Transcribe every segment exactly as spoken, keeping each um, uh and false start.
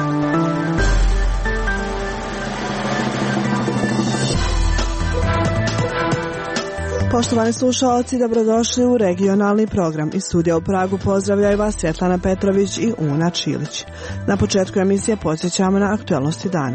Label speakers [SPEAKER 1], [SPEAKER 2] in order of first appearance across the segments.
[SPEAKER 1] Poštovani slušalci, dobrodošli u regionalni program. Iz studija u Pragu pozdravljaju vas Svjetlana Petrović i Una Čilić. Na početku emisije podsjećamo na aktualnosti dana.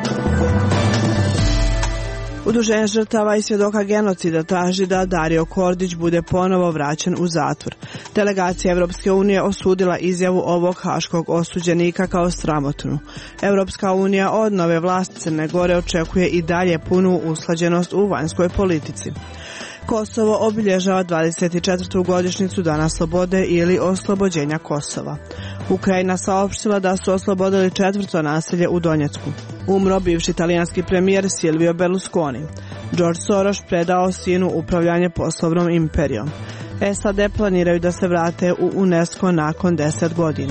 [SPEAKER 1] Udruženje žrtava i svjedoka genocida traži da Dario Kordić bude ponovo vraćen u zatvor. Delegacija Evropske unije osudila izjavu ovog haškog osuđenika kao sramotnu. Evropska unija od nove vlasti Crne Gore očekuje i dalje punu usklađenost u vanjskoj politici. Kosovo obilježava dvadeset četvrtu godišnjicu Dana slobode ili oslobođenja Kosova. Ukrajina saopštila da su oslobodili četvrto naselje u Donjecku. Umro bivši talijanski premijer Silvio Berlusconi. George Soros predao sinu upravljanje poslovnom imperijom. S A D planiraju da se vrate u UNESCO nakon deset godina.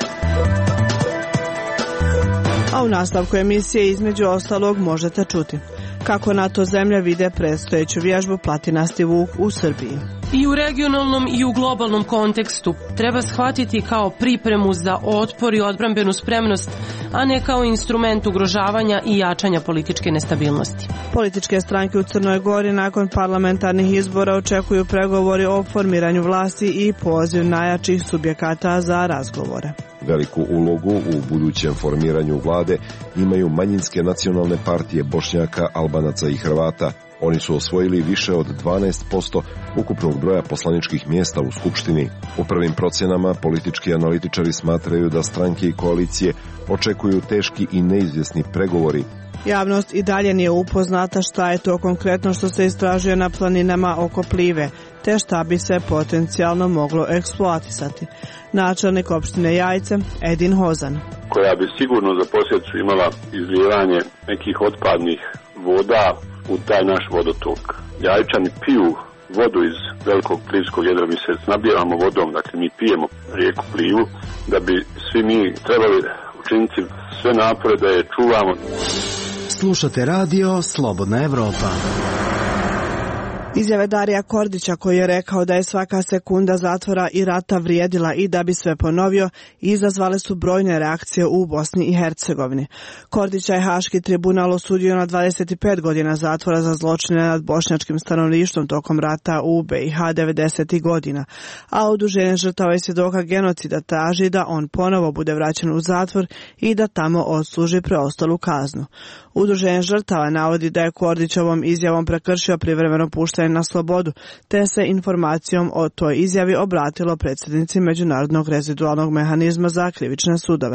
[SPEAKER 1] A u nastavku emisije između ostalog možete čuti kako NATO zemlje vide predstojeću vježbu Platinasti vuk u Srbiji.
[SPEAKER 2] I u regionalnom i u globalnom kontekstu treba shvatiti kao pripremu za otpor i odbrambenu spremnost, a ne kao instrument ugrožavanja i jačanja političke nestabilnosti.
[SPEAKER 1] Političke stranke u Crnoj Gori nakon parlamentarnih izbora očekuju pregovori o formiranju vlasti i poziv najjačih subjekata za razgovore.
[SPEAKER 3] Veliku ulogu u budućem formiranju vlade imaju manjinske nacionalne partije Bošnjaka, Albanaca i Hrvata. Oni su osvojili više od dvanaest posto ukupnog broja poslaničkih mjesta u Skupštini. U prvim procjenama politički analitičari smatraju da stranke i koalicije očekuju teški i neizvjesni pregovori.
[SPEAKER 1] Javnost i dalje nije upoznata šta je to konkretno što se istražuje na planinama oko Plive, te šta bi se potencijalno moglo eksploatisati. Načelnik opštine Jajce, Edin Hozan.
[SPEAKER 4] Koja bi sigurno za posljedicu imala izlijevanje nekih otpadnih voda u taj naš vodotok. Jajčani piju vodu iz velikog plivskog jedra, mi se snabdijevamo vodom, dakle mi pijemo rijeku Plivu, da bi svi mi trebali učiniti sve napore da je čuvamo.
[SPEAKER 5] Slušate radio Slobodna Evropa.
[SPEAKER 1] Izjave Darija Kordića koji je rekao da je svaka sekunda zatvora i rata vrijedila i da bi sve ponovio, izazvale su brojne reakcije u Bosni i Hercegovini. Kordića je Haški tribunal osudio na dvadeset pet godina zatvora za zločine nad bošnjačkim stanovništvom tokom rata u B i H devedesetih godina, a Udruženje žrtava i svjedoka genocida traži da on ponovo bude vraćen u zatvor i da tamo odsluži preostalu kaznu. Udruženje žrtava navodi da je Kordićevom izjavom prekršio privremeno puštanje na slobodu, te se informacijom o toj izjavi obratilo predsjednici Međunarodnog rezidualnog mehanizma za krivične sudove.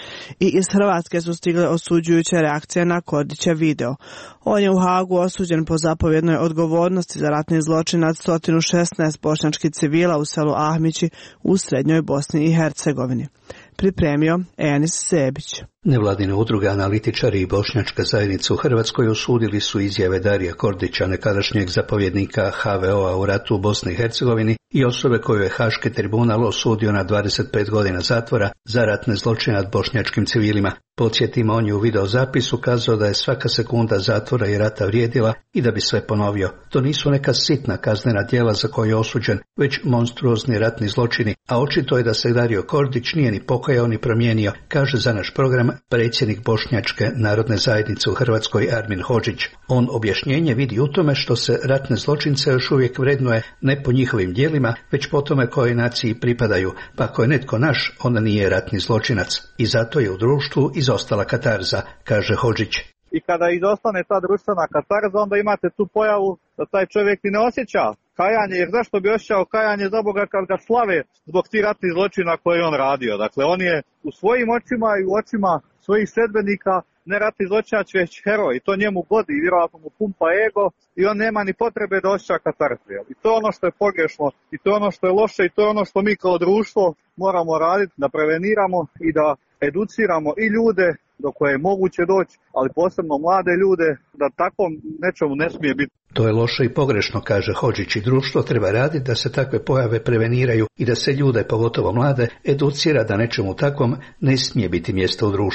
[SPEAKER 1] I iz Hrvatske su stigle osuđujuće reakcije na Kordićev video. On je u Hagu osuđen po zapovjednoj odgovornosti za ratni zločin nad sto šesnaest bošnjačkih civila u selu Ahmići u srednjoj Bosni i Hercegovini. Pripremio Enis Sebić.
[SPEAKER 6] Nevladine udruge, analitičari i bošnjačka zajednica u Hrvatskoj osudili su izjave Darija Kordića, nekadašnjeg zapovjednika H V O-a u ratu u Bosni i Hercegovini i osobe koju je Haški tribunal osudio na dvadeset pet godina zatvora za ratne zločine nad bošnjačkim civilima. Podsjetimo, on je u videozapisu kazao da je svaka sekunda zatvora i rata vrijedila i da bi sve ponovio. To nisu neka sitna kaznena djela za koje je osuđen, već monstruozni ratni zločini, a očito je da se Dario Kordić nije ni pokajao ni promijenio, kaže za naš program predsjednik Bošnjačke narodne zajednice u Hrvatskoj Armin Hodžić. On objašnjenje vidi u tome što se ratne zločince još uvijek vrednuje ne po njihovim djelima, već po tome kojoj naciji pripadaju, pa ako je netko naš, onda nije ratni zločinac. I zato je u društvu izostala katarza, kaže Hodžić.
[SPEAKER 7] I kada izostane ta društvena katarza, onda imate tu pojavu da taj čovjek i ne osjeća kajanje, jer zašto bi osjećao kajanje za Boga kad ga slave zbog tih ratnih zločina koje je on radio. Dakle, on je u svojim očima i u očima svojih sledbenika ne ratni zločinac, već heroj. I to njemu godi i vjerojatno mu pumpa ego i on nema ni potrebe da osjeća katarzu. I to je ono što je pogrešno i to je ono što je loše i to je ono što mi kao društvo moramo raditi, da preveniramo i da educiramo i ljude do koje je moguće doći, ali posebno mlade ljude, da takvom nečemu ne smije biti.
[SPEAKER 6] To je loše i pogrešno, kaže Hodžić, i društvo treba raditi da se takve pojave preveniraju i da se ljude, pogotovo mlade, educira da nečemu takvom ne smije biti mjesto u društvu.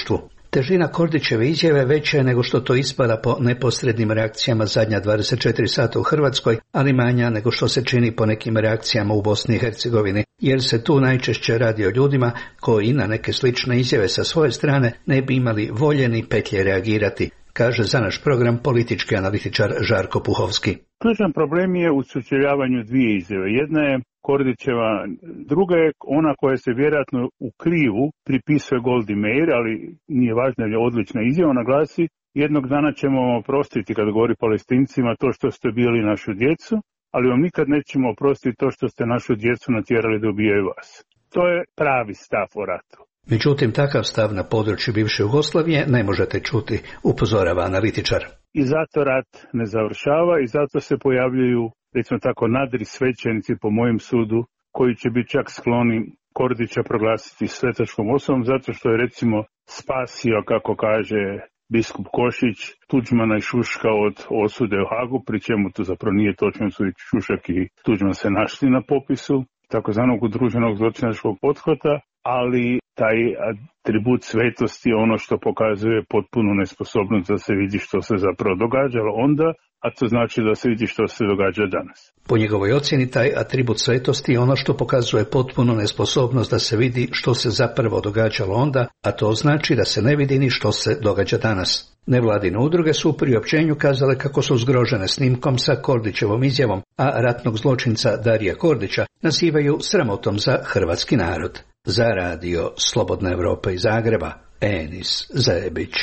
[SPEAKER 6] Težina Kordićeve izjave veća je nego što to ispada po neposrednim reakcijama zadnja dvadeset četiri sata u Hrvatskoj, ali manja nego što se čini po nekim reakcijama u Bosni i Hercegovini, jer se tu najčešće radi o ljudima koji na neke slične izjave sa svoje strane ne bi imali volje ni petlje reagirati, kaže za naš program politički analitičar Žarko Puhovski.
[SPEAKER 8] Ključan problem je u sučeljavanju dvije izjave. Jedna je Kordićeva, druga je ona koja se vjerojatno u krivu pripisuje Goldi Meir, ali nije važno jer je odlična izjava, naglasi jednog dana ćemo vam oprostiti kad govori Palestincima to što ste bili našu djecu, ali vam nikad nećemo oprostiti to što ste našu djecu natjerali da ubijaju vas. To je pravi stav o ratu.
[SPEAKER 6] Međutim, takav stav na području bivše Jugoslavije ne možete čuti, upozorava analitičar.
[SPEAKER 8] I zato rat ne završava i zato se pojavljuju, recimo tako, nadri svećenici po mojem sudu, koji će biti čak skloni Kordića proglasiti svetačkom osobom, zato što je recimo spasio, kako kaže biskup Košić, Tuđmana i Šuška od osude u Hagu, pri čemu to zapravo nije točno, su i Šušak i Tuđman se našli na popisu takozvanog udruženog zločinačkog pothvata, ali taj atribut svetosti je ono što pokazuje potpunu nesposobnost da se vidi što se zapravo događalo onda, a to znači da se vidi što se događa danas.
[SPEAKER 6] Po njegovoj ocjeni taj atribut svetosti je ono što pokazuje potpunu nesposobnost da se vidi što se zapravo događalo onda, a to znači da se ne vidi ni što se događa danas. Nevladine udruge su u priopćenju kazale kako su zgrožene snimkom sa Kordićevom izjavom, a ratnog zločinca Darija Kordića nazivaju sramotom za hrvatski narod. Za radio Slobodna Evropa iz Zagreba, Enis Zebić.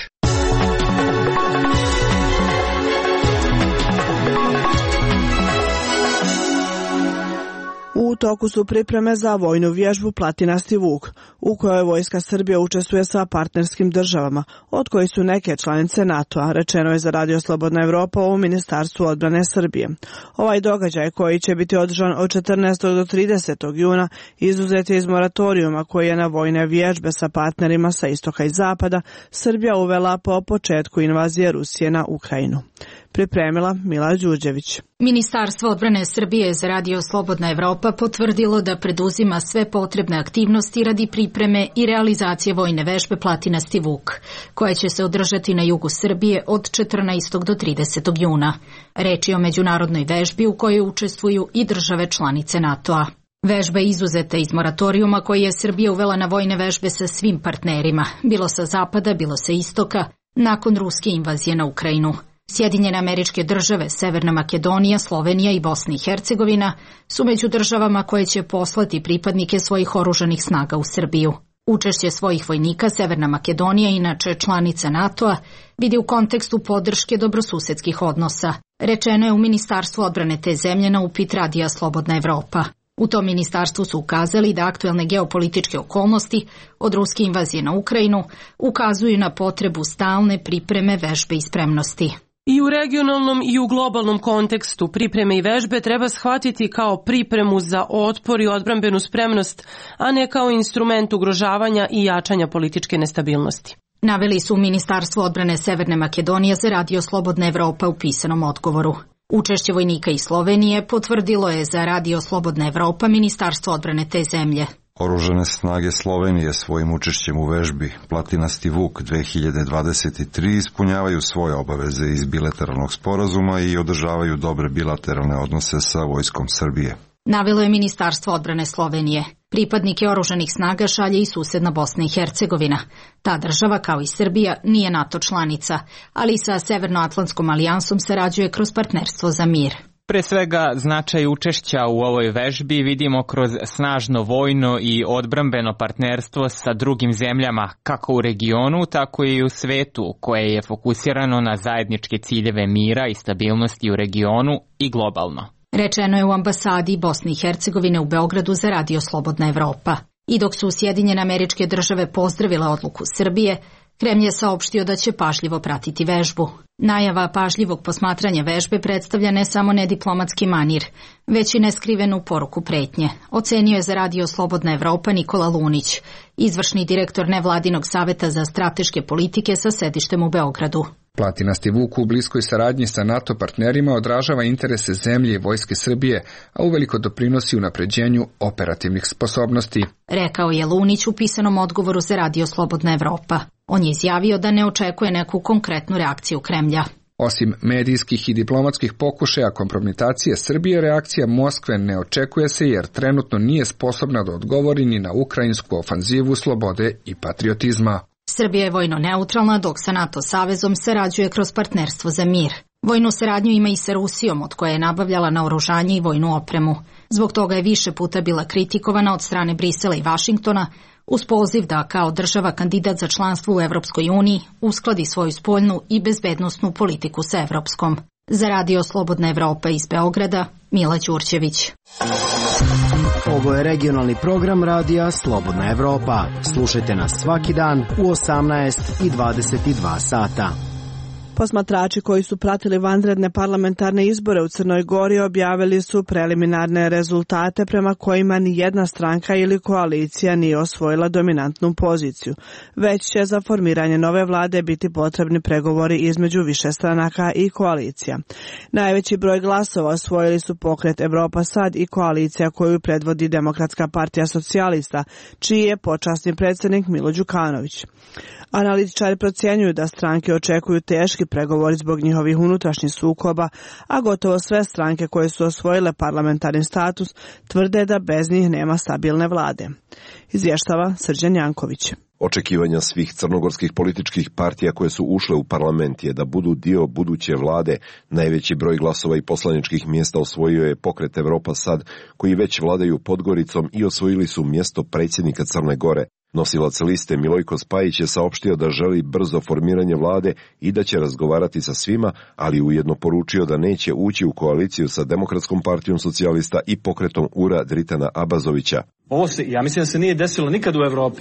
[SPEAKER 1] U toku su pripreme za vojnu vježbu Platinasti Vuk, u kojoj Vojska Srbije učestvuje sa partnerskim državama, od kojih su neke članice NATO-a, rečeno je za radio Slobodna Evropa u Ministarstvu odbrane Srbije. Ovaj događaj, koji će biti održan od četrnaestog do tridesetog juna, izuzet je iz moratorijuma koji je na vojne vježbe sa partnerima sa istoka i zapada Srbija uvela po početku invazije Rusije na Ukrajinu. Pripremila Mila Đurđević.
[SPEAKER 9] Ministarstvo odbrane Srbije za radio Slobodna Evropa potvrdilo da preduzima sve potrebne aktivnosti radi pripreme i realizacije vojne vežbe Platinasti Vuk, koja će se održati na jugu Srbije od četrnaestog do tridesetog juna. Reč je o međunarodnoj vežbi u kojoj učestvuju i države članice NATO-a. Vežba je izuzeta iz moratorijuma koji je Srbija uvela na vojne vežbe sa svim partnerima, bilo sa zapada, bilo sa istoka, nakon ruske invazije na Ukrajinu. Sjedinjene Američke Države, Severna Makedonija, Slovenija i Bosna i Hercegovina su među državama koje će poslati pripadnike svojih oružanih snaga u Srbiju. Učešće svojih vojnika Severna Makedonija, inače članica NATO-a, vidi u kontekstu podrške dobrosusedskih odnosa. Rečeno je u Ministarstvu odbrane te zemlje na upit radija Slobodna Evropa. U tom ministarstvu su ukazali da aktuelne geopolitičke okolnosti od ruske invazije na Ukrajinu ukazuju na potrebu stalne pripreme, vežbe i spremnosti.
[SPEAKER 2] I u regionalnom i u globalnom kontekstu pripreme i vežbe treba shvatiti kao pripremu za otpor i odbrambenu spremnost, a ne kao instrument ugrožavanja i jačanja političke nestabilnosti.
[SPEAKER 9] Naveli su u Ministarstvu odbrane Severne Makedonije za radio Slobodna Evropa u pisanom odgovoru. Učešće vojnika iz Slovenije potvrdilo je za radio Slobodna Evropa Ministarstvo odbrane te zemlje.
[SPEAKER 10] Oružane snage Slovenije svojim učešćem u vežbi Platinasti Vuk dve hiljade dvadeset tri ispunjavaju svoje obaveze iz bilateralnog sporazuma i održavaju dobre bilateralne odnose sa vojskom Srbije.
[SPEAKER 9] Navelo je Ministarstvo odbrane Slovenije. Pripadnike oružanih snaga šalje i susedna Bosna i Hercegovina. Ta država, kao i Srbija, nije NATO članica, ali i sa Severnoatlantskom alijansom sarađuje kroz partnerstvo za mir.
[SPEAKER 11] Pre svega, značaj učešća u ovoj vežbi vidimo kroz snažno vojno i odbrambeno partnerstvo sa drugim zemljama, kako u regionu, tako i u svetu, koje je fokusirano na zajedničke ciljeve mira i stabilnosti u regionu i globalno.
[SPEAKER 9] Rečeno je u ambasadi Bosne i Hercegovine u Beogradu za radio Slobodna Evropa. I dok su Sjedinjene Američke Države pozdravile odluku Srbije, Kremlj je saopštio da će pažljivo pratiti vežbu. Najava pažljivog posmatranja vežbe predstavlja ne samo nediplomatski manir, već i neskrivenu poruku pretnje, ocenio je za radio Slobodna Evropa Nikola Lunić, izvršni direktor nevladinog saveta za strateške politike sa sedištem u Beogradu.
[SPEAKER 12] Platinasti Vuk u bliskoj saradnji sa NATO partnerima odražava interese zemlje i vojske Srbije, a uveliko doprinosi unapređenju operativnih sposobnosti.
[SPEAKER 9] Rekao je Lunić u pisanom odgovoru za Radio Slobodna Evropa. On je izjavio da ne očekuje neku konkretnu reakciju Kremlja.
[SPEAKER 12] Osim medijskih i diplomatskih pokušaja kompromitacije Srbije, reakcija Moskve ne očekuje se jer trenutno nije sposobna da odgovori ni na ukrajinsku ofanzivu slobode i patriotizma.
[SPEAKER 9] Srbija je vojno neutralna, dok sa NATO savezom sarađuje kroz partnerstvo za mir. Vojnu saradnju ima i sa Rusijom, od koje je nabavljala naoružanje i vojnu opremu. Zbog toga je više puta bila kritikovana od strane Brisela i Vašingtona, uz poziv da kao država kandidat za članstvo u Evropskoj uniji uskladi svoju spoljnu i bezbednosnu politiku sa evropskom. Za Radio Slobodna Evropa iz Beograda, Mila Ćurćević.
[SPEAKER 5] Ovo je regionalni program Radija Slobodna Evropa. Slušajte nas svaki dan u osamnaest i dvadeset dva sata.
[SPEAKER 1] Posmatrači koji su pratili vanredne parlamentarne izbore u Crnoj Gori objavili su preliminarne rezultate prema kojima ni jedna stranka ili koalicija nije osvojila dominantnu poziciju. Već će za formiranje nove vlade biti potrebni pregovori između više stranaka i koalicija. Najveći broj glasova osvojili su pokret Evropa Sad i koalicija koju predvodi Demokratska partija socijalista, čiji je počasni predsjednik Milo Đukanović. Analitičari procjenjuju da stranke očekuju teški pregovori zbog njihovih unutrašnjih sukoba, a gotovo sve stranke koje su osvojile parlamentarni status tvrde da bez njih nema stabilne vlade. Izvještava Srđan Janković.
[SPEAKER 3] Očekivanja svih crnogorskih političkih partija koje su ušle u parlament je da budu dio buduće vlade. Najveći broj glasova i poslaničkih mjesta osvojio je pokret Evropa Sad, koji već vladaju Podgoricom i osvojili su mjesto predsjednika Crne Gore. Nosilac liste Milojko Spajić je saopštio da želi brzo formiranje vlade i da će razgovarati sa svima, ali ujedno poručio da neće ući u koaliciju sa Demokratskom partijom socijalista i pokretom Ura Dritana Abazovića.
[SPEAKER 13] Ovo se, ja mislim da se nije desilo nikad u Evropi,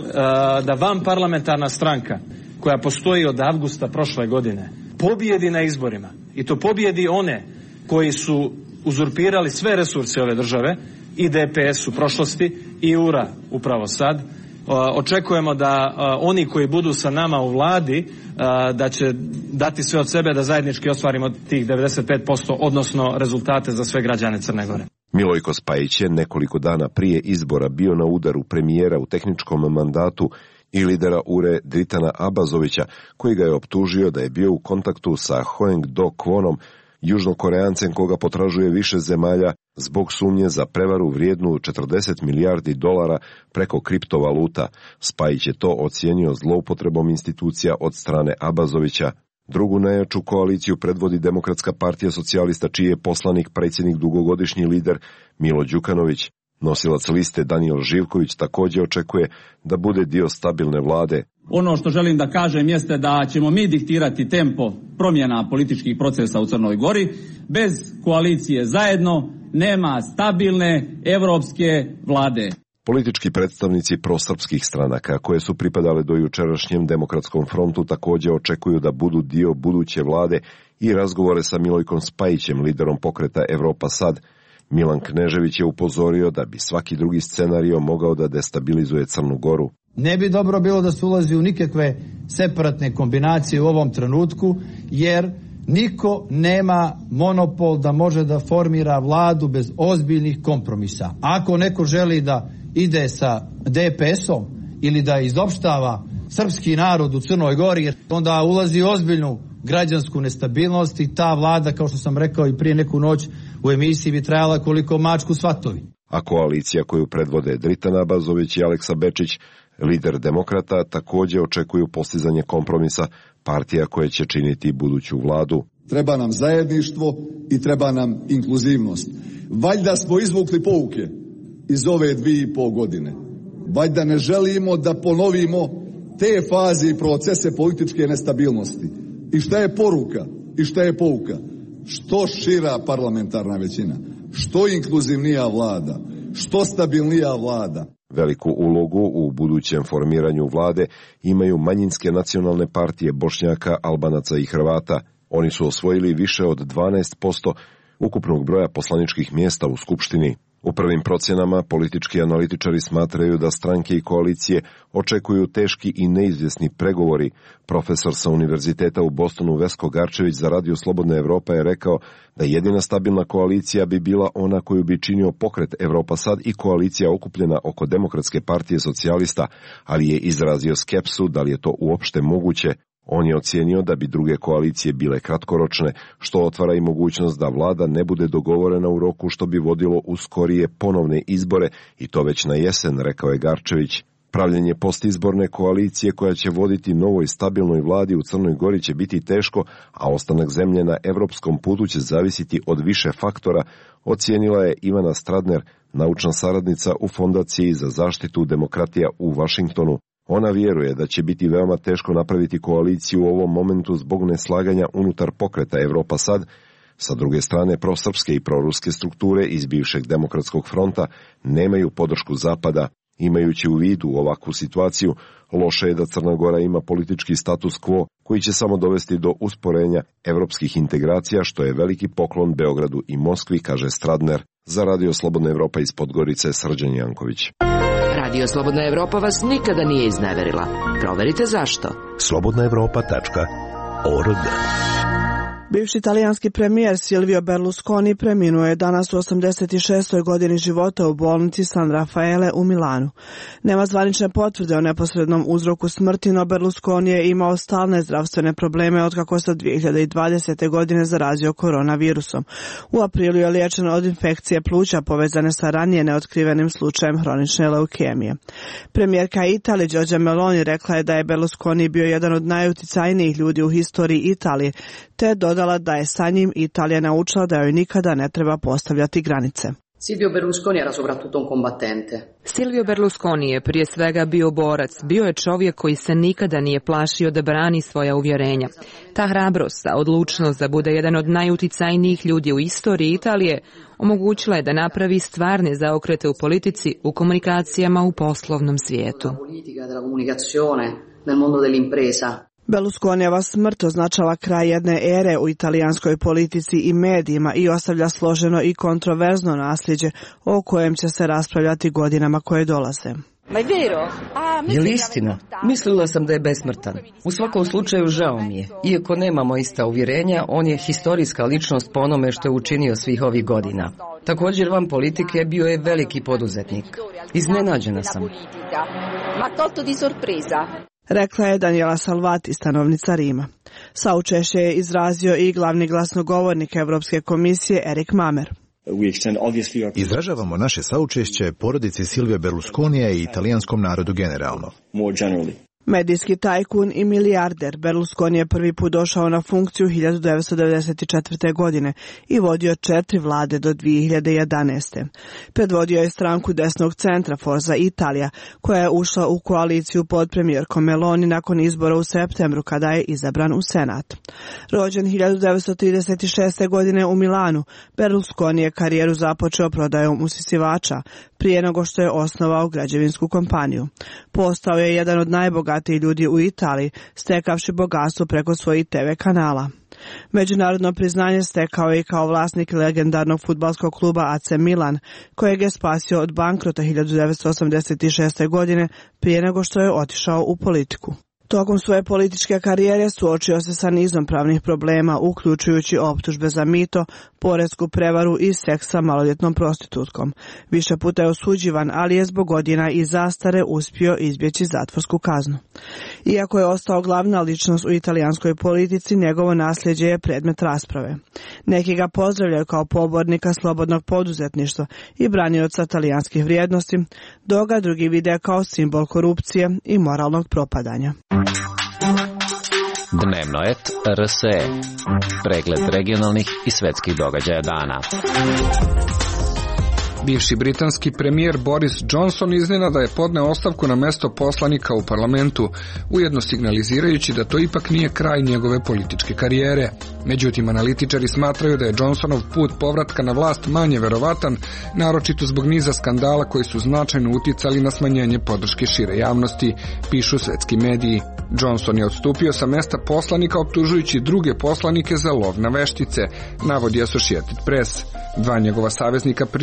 [SPEAKER 13] da van parlamentarna stranka koja postoji od avgusta prošle godine pobjedi na izborima, i to pobjedi one koji su uzurpirali sve resurse ove države, i D P S u prošlosti i Ura upravo sad. Očekujemo da oni koji budu sa nama u vladi da će dati sve od sebe da zajednički ostvarimo tih devedeset pet posto, odnosno rezultate za sve građane Crne Gore.
[SPEAKER 3] Milojko Spajić je nekoliko dana prije izbora bio na udaru premijera u tehničkom mandatu i lidera Ure Dritana Abazovića, koji ga je optužio da je bio u kontaktu sa Hoeng Do Kvonom, Južnokoreancem koga potražuje više zemalja zbog sumnje za prevaru vrijednu četrdeset milijardi dolara preko kriptovaluta. Spajić je to ocijenio zloupotrebom institucija od strane Abazovića. Drugu najjaču koaliciju predvodi Demokratska partija socijalista, čiji je poslanik predsjednik dugogodišnji lider Milo Đukanović. Nosilac liste Danijel Živković također očekuje da bude dio stabilne vlade.
[SPEAKER 14] Ono što želim da kažem jeste da ćemo mi diktirati tempo promjena političkih procesa u Crnoj Gori. Bez koalicije zajedno nema stabilne evropske vlade.
[SPEAKER 3] Politički predstavnici prosrpskih stranaka koje su pripadale do jučerašnjem Demokratskom frontu također očekuju da budu dio buduće vlade i razgovore sa Milojkom Spajićem, liderom pokreta Evropa Sad. Milan Knežević je upozorio da bi svaki drugi scenario mogao da destabilizuje Crnu Goru.
[SPEAKER 15] Ne bi dobro bilo da se ulazi u nikakve separatne kombinacije u ovom trenutku, jer niko nema monopol da može da formira vladu bez ozbiljnih kompromisa. Ako neko želi da ide sa D P S-om ili da izopštava srpski narod u Crnoj Gori, onda ulazi u ozbiljnu građansku nestabilnost i ta vlada, kao što sam rekao i prije neku noć u emisiji, bi trajala koliko mačku svatovi.
[SPEAKER 3] A koalicija koju predvode Dritan Abazović i Aleksa Bečić, lider demokrata, također očekuju postizanje kompromisa partija koje će činiti buduću vladu.
[SPEAKER 16] Treba nam zajedništvo i treba nam inkluzivnost. Valjda smo izvukli pouke iz ove dvije i pol godine. Valjda ne želimo da ponovimo te faze i procese političke nestabilnosti. I šta je poruka? I šta je pouka? Što šira parlamentarna većina, što inkluzivnija vlada, što stabilnija vlada.
[SPEAKER 3] Veliku ulogu u budućem formiranju vlade imaju manjinske nacionalne partije Bošnjaka, Albanaca i Hrvata. Oni su osvojili više od dvanaest posto ukupnog broja poslaničkih mjesta u Skupštini. U prvim procjenama politički analitičari smatraju da stranke i koalicije očekuju teški i neizvjesni pregovori. Profesor sa Univerziteta u Bostonu Vesko Garčević za Radio Slobodna Evropa je rekao da jedina stabilna koalicija bi bila ona koju bi činio pokret Evropa sad i koalicija okupljena oko Demokratske partije socijalista, ali je izrazio skepsu da li je to uopšte moguće. On je ocijenio da bi druge koalicije bile kratkoročne, što otvara i mogućnost da vlada ne bude dogovorena u roku, što bi vodilo u skorije ponovne izbore, i to već na jesen, rekao je Garčević. Pravljenje postizborne koalicije koja će voditi novoj stabilnoj vladi u Crnoj Gori će biti teško, a ostanak zemlje na evropskom putu će zavisiti od više faktora, ocijenila je Ivana Stradner, naučna saradnica u Fondaciji za zaštitu demokratija u Vašingtonu. Ona vjeruje da će biti veoma teško napraviti koaliciju u ovom momentu zbog neslaganja unutar pokreta Evropa sad. Sa druge strane, prosrpske i proruske strukture iz bivšeg demokratskog fronta nemaju podršku Zapada. Imajući u vidu ovakvu situaciju, loše je da Crna Gora ima politički status quo koji će samo dovesti do usporenja evropskih integracija, što je veliki poklon Beogradu i Moskvi, kaže Stradner. Za Radio Slobodna Evropa iz Podgorice, Srđan Janković.
[SPEAKER 17] Radio Slobodna Evropa vas nikada nije izneverila. Proverite zašto.
[SPEAKER 18] slobodna evropa tačka org.
[SPEAKER 1] Bivši italijanski premijer Silvio Berlusconi preminuo je danas u osamdeset šestoj godini života u bolnici San Raffaele u Milanu. Nema zvanične potvrde o neposrednom uzroku smrti, no Berlusconi je imao stalne zdravstvene probleme otkako se dvije hiljade dvadesete. godine zarazio koronavirusom. U aprilu je liječen od infekcije pluća povezane sa ranije neotkrivenim slučajem hronične leukemije. Premijerka Italije Giorgia Meloni rekla je da je Berlusconi bio jedan od najuticajnijih ljudi u historiji Italije, te dodala da je sa njim Italija naučila da joj nikada ne treba postavljati granice.
[SPEAKER 19] Silvio Berlusconi era soprattutto un combattente.
[SPEAKER 20] Silvio Berlusconi je prije svega bio borac, bio je čovjek koji se nikada nije plašio da brani svoja uvjerenja. Ta hrabrost, ta odlučnost da bude jedan od najuticajnijih ljudi u istoriji Italije omogućila je da napravi stvarne zaokrete u politici, u komunikacijama, u poslovnom svijetu.
[SPEAKER 1] Berlusconijeva smrt označava kraj jedne ere u italijanskoj politici i medijima i ostavlja složeno i kontroverzno nasljeđe o kojem će se raspravljati godinama koje dolaze.
[SPEAKER 21] Je li istina? Mislila sam da je besmrtan. U svakom slučaju žao mi je. Iako nemamo ista uvjerenja, on je historijska ličnost po onome što je učinio svih ovih godina. Također van politike bio je veliki poduzetnik. Iznenađena sam.
[SPEAKER 1] Rekla je Daniela Salvati, stanovnica Rima. Saučešće je izrazio i glavni glasnogovornik Evropske komisije Erik Mamer.
[SPEAKER 22] Izražavamo naše saučešće porodici Silvija Berlusconija i italijanskom narodu generalno.
[SPEAKER 1] Medijski tajkun i milijarder Berlusconi je prvi put došao na funkciju hiljadu devetsto devedeset četvrte. godine i vodio četiri vlade do dvije hiljade jedanaeste. Predvodio je stranku desnog centra Forza Italija, koja je ušla u koaliciju pod premijerkom Meloni nakon izbora u septembru kada je izabran u Senat. Rođen hiljadu devetsto trideset šeste. godine u Milanu, Berlusconi je karijeru započeo prodajom usisivača prije nego što je osnovao građevinsku kompaniju. Postao je jedan od najbogatijih ljudi u Italiji, stekavši bogatstvo preko svojih te ve kanala. Međunarodno priznanje stekao je i kao vlasnik legendarnog fudbalskog kluba A C Milan, kojeg je spasio od bankrota hiljadu devetsto osamdeset šeste. godine prije nego što je otišao u politiku. Tokom svoje političke karijere suočio se sa nizom pravnih problema, uključujući optužbe za mito, poresku prevaru i seks sa maloljetnom prostitutkom. Više puta je osuđivan, ali je zbog godina i zastare uspio izbjeći zatvorsku kaznu. Iako je ostao glavna ličnost u italijanskoj politici, njegovo nasljeđe je predmet rasprave. Neki ga pozdravljaju kao pobornika slobodnog poduzetništva i branioca talijanskih vrijednosti, dok ga drugi vide kao simbol korupcije i moralnog propadanja.
[SPEAKER 23] Dnevno et R S E. Pregled regionalnih i svetskih događaja dana.
[SPEAKER 12] Bivši britanski premijer Boris Johnson iznenada je podneo ostavku na mesto poslanika u parlamentu, ujedno signalizirajući da to ipak nije kraj njegove političke karijere. Međutim, analitičari smatraju da je Johnsonov put povratka na vlast manje verovatan, naročito zbog niza skandala koji su značajno uticali na smanjenje podrške šire javnosti, pišu svetski mediji. Johnson je odstupio sa mesta poslanika optužujući druge poslanike za lov na veštice, navodi Associated Press. Dva njegova saveznika pridružila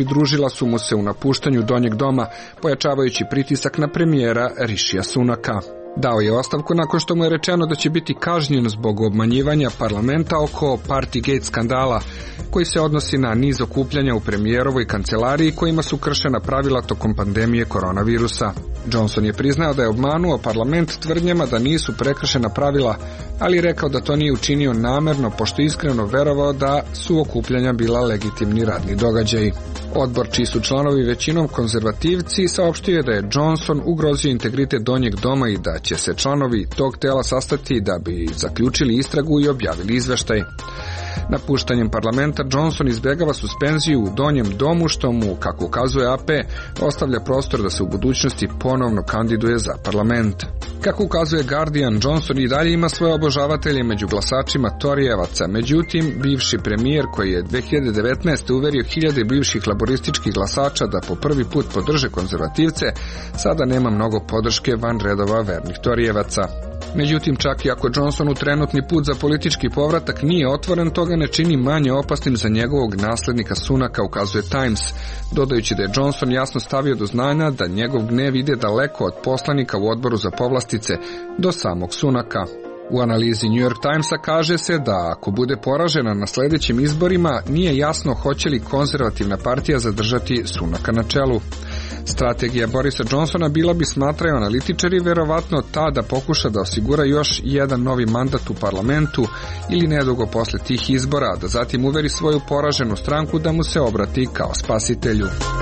[SPEAKER 12] pridružila su mu se u napuštanju Donjeg doma, pojačavajući pritisak na premijera Rishija Sunaka. Dao je ostavku nakon što mu je rečeno da će biti kažnjen zbog obmanjivanja parlamenta oko Partygate skandala, koji se odnosi na niz okupljanja u premijerovoj kancelariji kojima su kršena pravila tokom pandemije koronavirusa. Johnson je priznao da je obmanuo parlament tvrdnjama da nisu prekršena pravila, ali rekao da to nije učinio namerno, pošto iskreno verovao da su okupljanja bila legitimni radni događaji. Odbor, čiji su članovi većinom konzervativci, saopštio je da je Johnson ugrozio integritet Donjeg doma i da će se članovi tog tela sastati da bi zaključili istragu i objavili izveštaj. Napuštanjem parlamenta Johnson izbjegava suspenziju u Donjem domu, što mu, kako ukazuje A P, ostavlja prostor da se u budućnosti ponovno kandiduje za parlament. Kako ukazuje Guardian, Johnson i dalje ima svoje obožavatelje među glasačima Torijevaca, međutim, bivši premijer koji je dve hiljade devetnaeste. uverio hiljade bivših laborističkih glasača da po prvi put podrže konzervativce, sada nema mnogo podrške van redova vernih Torijevaca. Međutim, čak i ako Johnsonu trenutni put za politički povratak nije otvoren, toga ne čini manje opasnim za njegovog naslednika Sunaka, ukazuje Times, dodajući da je Johnson jasno stavio do znanja da njegov gnev ide daleko od poslanika u odboru za povlastice do samog Sunaka. U analizi New York Timesa kaže se da ako bude poražena na sljedećim izborima, nije jasno hoće li konzervativna partija zadržati Sunaka na čelu. Strategija Borisa Johnsona bila bi, smatraju analitičari, verovatno ta da pokuša da osigura još jedan novi mandat u parlamentu ili nedugo posle tih izbora, da zatim uveri svoju poraženu stranku da mu se obrati kao spasitelju.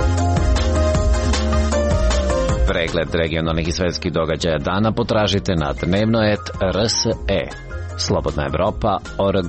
[SPEAKER 23] Pregled regionalnih i svetskih događaja dana potražite na dnevnoet R S E. Slobodna Evropa O R G.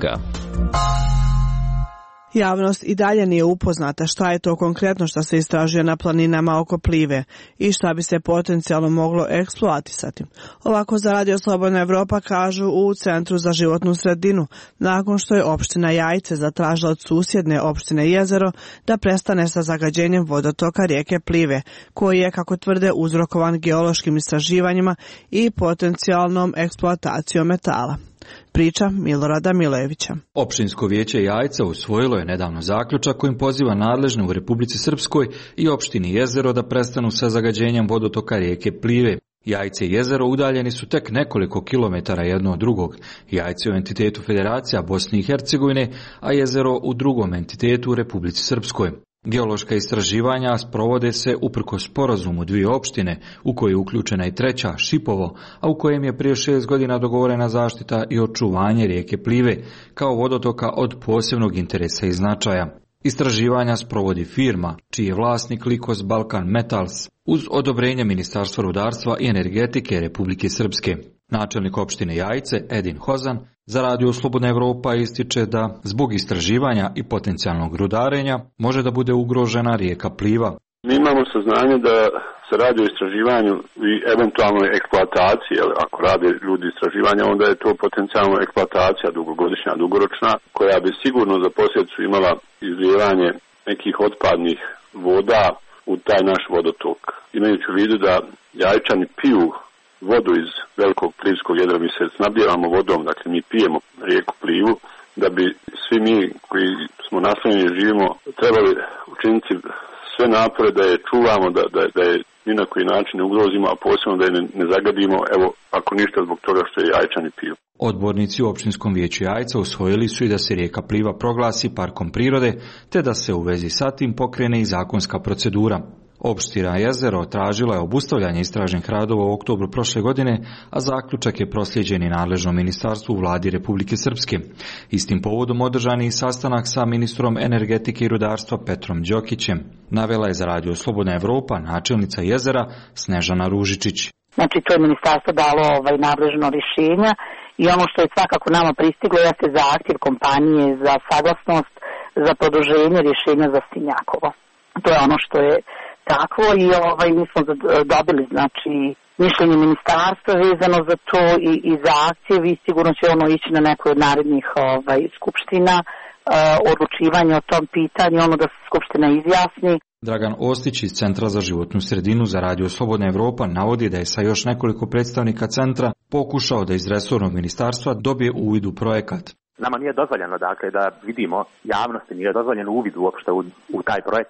[SPEAKER 1] Javnost i dalje nije upoznata šta je to konkretno što se istražuje na planinama oko Plive i šta bi se potencijalno moglo eksploatisati. Ovako za Radio Slobodna Evropa kažu u Centru za životnu sredinu, nakon što je opština Jajce zatražila od susjedne opštine Jezero da prestane sa zagađenjem vodotoka rijeke Plive, koji je, kako tvrde, uzrokovan geološkim istraživanjima i potencijalnom eksploatacijom metala. Priča Milorada Milevića.
[SPEAKER 4] Opštinsko vijeće Jajca usvojilo je nedavno zaključak kojim poziva nadležne u Republici Srpskoj i opštini Jezero da prestanu sa zagađenjem vodotoka rijeke Plive. Jajce i Jezero udaljeni su tek nekoliko kilometara jedno od drugog. Jajce u entitetu Federacija Bosne i Hercegovine, a Jezero u drugom entitetu u Republici Srpskoj. Geološka istraživanja sprovode se uprkos sporazumu dvije opštine, u kojoj je uključena i treća, Šipovo, a u kojem je prije šest godina dogovorena zaštita i očuvanje rijeke Plive, kao vodotoka od posebnog interesa i značaja. Istraživanja sprovodi firma, čiji je vlasnik Likos Balkan Metals, uz odobrenje Ministarstva rudarstva i energetike Republike Srpske. Načelnik opštine Jajce, Edin Hozan, za Radio Slobodna Evropa ističe da zbog istraživanja i potencijalnog rudarenja može da bude ugrožena rijeka Pliva.
[SPEAKER 7] Mi imamo saznanje da se radi o istraživanju i eventualnoj eksploataciji, jer ako rade ljudi istraživanja, onda je to potencijalno eksploatacija dugogodišnja, dugoročna, koja bi sigurno za posljedicu imala izlijevanje nekih otpadnih voda u taj naš vodotok. Imajući u vidu da Jajčani piju vodu iz velikog plivskog jedra, mi se snabdijevamo vodom, dakle mi pijemo rijeku Plivu, da bi svi mi koji smo naslonjeni i živimo trebali učiniti sve napore da je čuvamo, da, da, da je ni na koji način ne ugrozimo, a posebno da je ne, ne zagadimo, evo, ako ništa zbog toga što je Jajčani piju.
[SPEAKER 4] Odbornici u opštinskom vijeću Jajca usvojili su i da se rijeka Pliva proglasi parkom prirode, te da se u vezi sa tim pokrene i zakonska procedura. Opština Jezero tražila je obustavljanje istražnih radova u oktobru prošle godine, a zaključak je proslijeđen i nadležnom ministarstvu u vladi Republike Srpske. Istim povodom održan je sastanak sa ministrom energetike i rudarstva Petrom Đokićem. Navela je za Radio Slobodna Evropa načelnica Jezera Snežana Ružičić.
[SPEAKER 8] Znači, to je ministarstvo dalo ovaj nadležno rješenja i ono što je svakako nama pristiglo jeste zahtjev kompanije za saglasnost za produženje rješenja za Stinjakovo. To je ono što je takvo i ovaj, mi smo dobili znači mišljenje ministarstva vezano za to i, i za akcije i sigurno će ono ići na nekoj od narednih ovaj, skupština uh, odlučivanje o tom pitanju, ono da se skupština izjasni.
[SPEAKER 4] Dragan Ostić iz Centra za životnu sredinu za Radio Slobodna Evropa navodi da je sa još nekoliko predstavnika centra pokušao da iz resornog ministarstva dobije uvid u projekat.
[SPEAKER 24] Nama nije dozvoljeno dakle da vidimo, javnosti nije dozvoljeno uvid uopšte u, u taj projekat.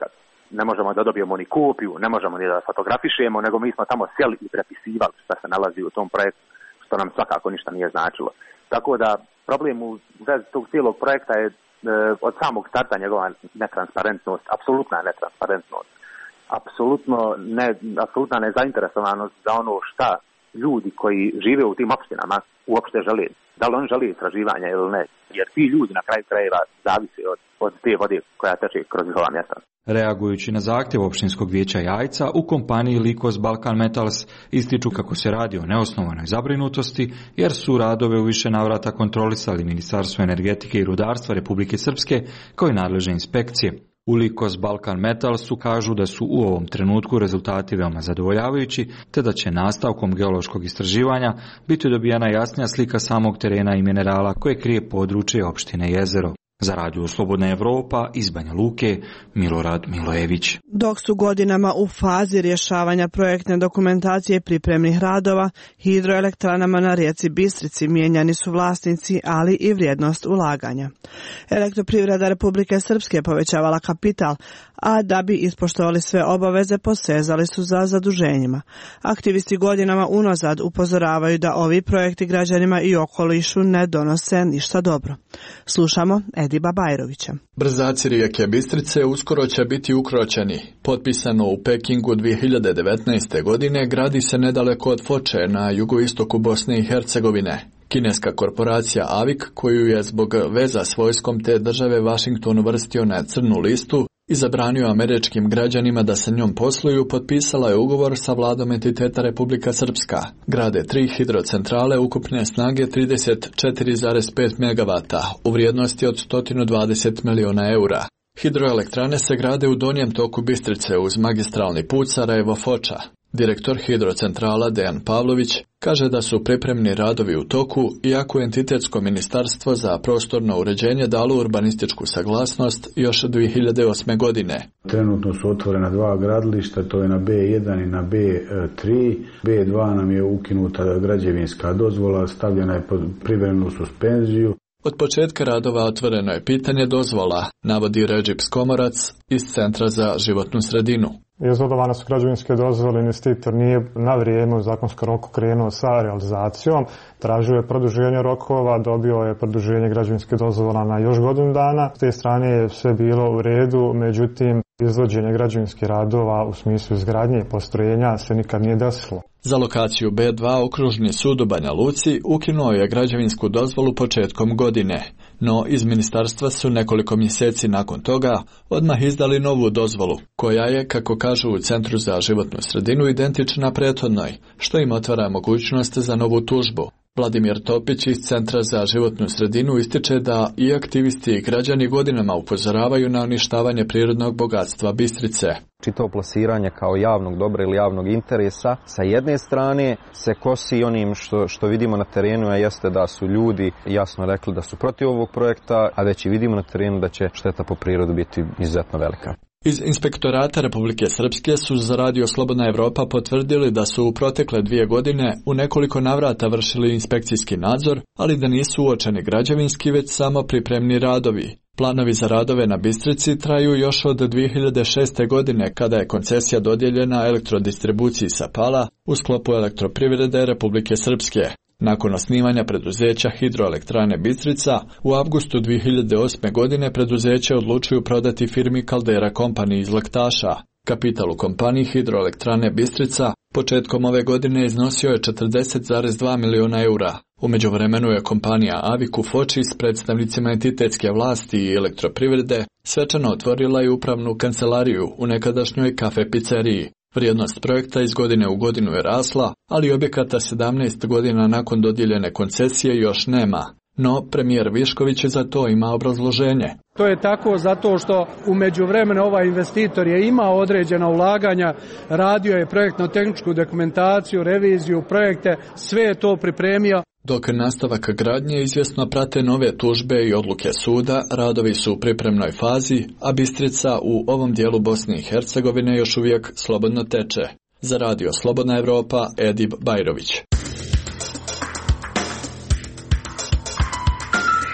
[SPEAKER 2] ne možemo da dobijemo ni kopiju, ne možemo ni da fotografišemo, nego mi smo tamo sjeli i prepisivali šta se nalazi u tom projektu, što nam svakako ništa nije značilo. Tako da problem u vezi tog cijelog projekta je e, od samog starta njegova netransparentnost, apsolutna netransparentnost, apsolutno ne, apsolutna nezainteresovanost za ono šta ljudi koji žive u tim opštinama uopšte žele. Da li on želi istraživanja ili ne, jer ti ljudi na kraju krajeva zavise od, od te vode koja teče kroz njihova mjesta.
[SPEAKER 4] Reagujući na zahtjev opštinskog vijeća Jajca, u kompaniji Likos Balkan Metals ističu kako se radi o neosnovanoj zabrinutosti, jer su radove u više navrata kontrolisali Ministarstvo energetike i rudarstva Republike Srpske kao i nadležne inspekcije. U Likos Balkan Metalsu kažu da su u ovom trenutku rezultati veoma zadovoljavajući, te da će nastavkom geološkog istraživanja biti dobijena jasnija slika samog terena i minerala koje krije područje opštine Jezero. Za Radio Slobodna Evropa iz Banja Luke, Milorad Milojević.
[SPEAKER 1] Dok su godinama u fazi rješavanja projektne dokumentacije i pripremnih radova, hidroelektranama na rijeci Bistrici mijenjani su vlasnici, ali i vrijednost ulaganja. Elektroprivreda Republike Srpske povećavala kapital, a da bi ispoštovali sve obaveze posezali su za zaduženjima. Aktivisti godinama unazad upozoravaju da ovi projekti građanima i okolišu ne donose ništa dobro. Slušamo Ediba Bajrovića.
[SPEAKER 6] Brzaci rijeke Bistrice uskoro će biti ukročeni. Potpisano u Pekingu dvije hiljade devetnaeste. godine, gradi se nedaleko od Foče na jugoistoku Bosne i Hercegovine. Kineska korporacija Avik, koju je zbog veza s vojskom te države Washington uvrstio na crnu listu i zabranio američkim građanima da sa njom posluju, potpisala je ugovor sa vladom entiteta Republika Srpska. Grade tri hidrocentrale ukupne snage trideset četiri zarez pet megavata u vrijednosti od sto dvadeset miliona eura. Hidroelektrane se grade u donjem toku Bistrice uz magistralni put Sarajevo-Foča. Direktor hidrocentrala Dejan Pavlović kaže da su pripremni radovi u toku, iako entitetsko ministarstvo za prostorno uređenje dalo urbanističku saglasnost još dvije hiljade osme. godine.
[SPEAKER 10] Trenutno su otvorena dva gradilišta, to je na B jedan i na B tri. B dva nam je ukinuta građevinska dozvola, stavljena je pod privremenu suspenziju.
[SPEAKER 6] Od početka radova otvoreno je pitanje dozvola, navodi Redžip Skomorac iz Centra za životnu sredinu.
[SPEAKER 24] Izvodovane su građevinske dozvole, investitor nije na vrijeme u zakonskom roku krenuo sa realizacijom, tražio je produženje rokova, dobio je produženje građevinske dozvola na još godinu dana. S te strane je sve bilo u redu, međutim izvođenje građevinskih radova u smislu izgradnje i postrojenja se nikad nije desilo.
[SPEAKER 6] Za lokaciju B dva okružni sud u Banja Luci ukinuo je građevinsku dozvolu početkom godine, no iz ministarstva su nekoliko mjeseci nakon toga odmah izdali novu dozvolu, koja je, kako kažu u Centru za životnu sredinu, identična prethodnoj, što im otvara mogućnost za novu tužbu. Vladimir Topić iz Centra za životnu sredinu ističe da i aktivisti i građani godinama upozoravaju na uništavanje prirodnog bogatstva Bistrice.
[SPEAKER 25] Čito plasiranje kao javnog dobra ili javnog interesa sa jedne strane se kosi onim što, što vidimo na terenu, a jeste da su ljudi jasno rekli da su protiv ovog projekta, a već i vidimo na terenu da će šteta po prirodu biti izuzetno velika.
[SPEAKER 6] Iz Inspektorata Republike Srpske su za Radio Slobodna Evropa potvrdili da su u protekle dvije godine u nekoliko navrata vršili inspekcijski nadzor, ali da nisu uočeni građevinski, već samo pripremni radovi. Planovi za radove na Bistrici traju još od dvije hiljade šeste. godine, kada je koncesija dodijeljena elektrodistribuciji Sapala u sklopu Elektroprivrede Republike Srpske. Nakon osnivanja preduzeća Hidroelektrane Bistrica, u avgustu dvije hiljade osme. godine preduzeće odlučuju prodati firmi Caldera Company iz Laktaša. Kapital u kompaniji Hidroelektrane Bistrica početkom ove godine iznosio je četrdeset zarez dva miliona eura. U međuvremenu je kompanija Avik u Foči s predstavnicima entitetske vlasti i elektroprivrede svečano otvorila i upravnu kancelariju u nekadašnjoj kafe pizzeriji. Vrijednost projekta iz godine u godinu je rasla, ali objekata sedamnaest godina nakon dodijeljene koncesije još nema. No, premijer Višković za to ima obrazloženje.
[SPEAKER 26] To je tako zato što u međuvremenu ovaj investitor je imao određena ulaganja, radio je projektno-tehničku dokumentaciju, reviziju, projekte, sve je to pripremio.
[SPEAKER 6] Dok nastavak gradnje izvjesno prate nove tužbe i odluke suda, radovi su u pripremnoj fazi, a Bistrica u ovom dijelu Bosne i Hercegovine još uvijek slobodno teče. Za Radio Slobodna Evropa, Edib Bajrović.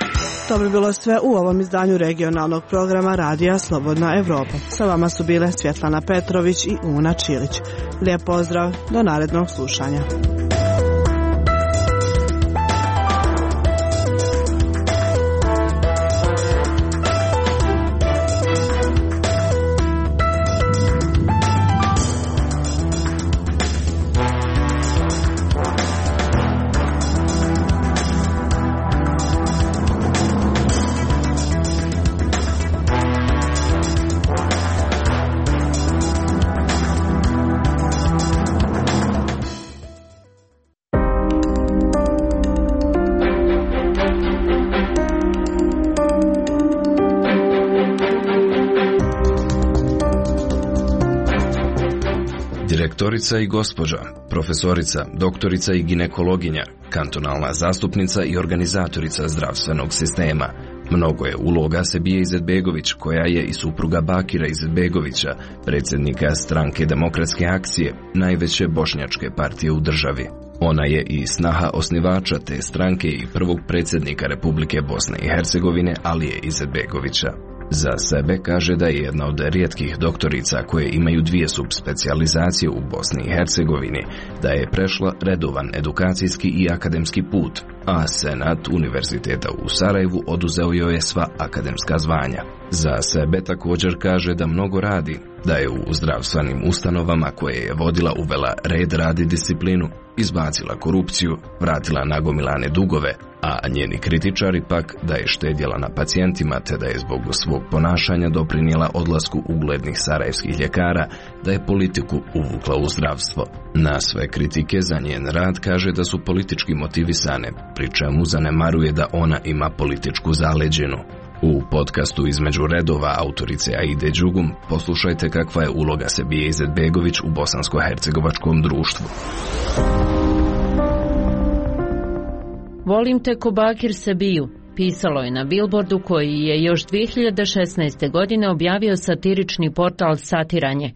[SPEAKER 1] To bi bilo sve u ovom izdanju regionalnog programa Radija Slobodna Evropa. Sa vama su bile Svjetlana Petrović i Una Čilić. Lijep pozdrav, do narednog slušanja.
[SPEAKER 5] Direktorica i gospođa, profesorica, doktorica i ginekologinja, kantonalna zastupnica i organizatorica zdravstvenog sistema. Mnogo je uloga Sebije Izetbegović, koja je i supruga Bakira Izetbegovića, predsjednika stranke Demokratske akcije, najveće bošnjačke partije u državi. Ona je i snaha osnivača te stranke i prvog predsjednika Republike Bosne i Hercegovine Alije Izetbegovića. Za sebe kaže da je jedna od rijetkih doktorica koje imaju dvije subspecijalizacije u Bosni i Hercegovini, da je prešla redovan edukacijski i akademski put, a Senat Univerziteta u Sarajevu oduzeo joj je sva akademska zvanja. Za sebe također kaže da mnogo radi, da je u zdravstvenim ustanovama koje je vodila uvela red, rad i disciplinu, izbacila korupciju, vratila nagomilane dugove, a njeni kritičari pak da je štedjela na pacijentima te da je zbog svog ponašanja doprinijela odlasku uglednih sarajevskih ljekara, da je politiku uvukla u zdravstvo. Na sve kritike za njen rad kaže da su politički motivisane, pri čemu zanemaruje da ona ima političku zaleđenu. U podcastu Između redova autorice Aide Đugum poslušajte kakva je uloga Sebije Izetbegović u bosansko-hercegovačkom društvu.
[SPEAKER 9] Volim te ko Bakir Sebiju, pisalo je na Billboardu koji je još dvije hiljade šesnaeste. godine objavio satirični portal Satiranje,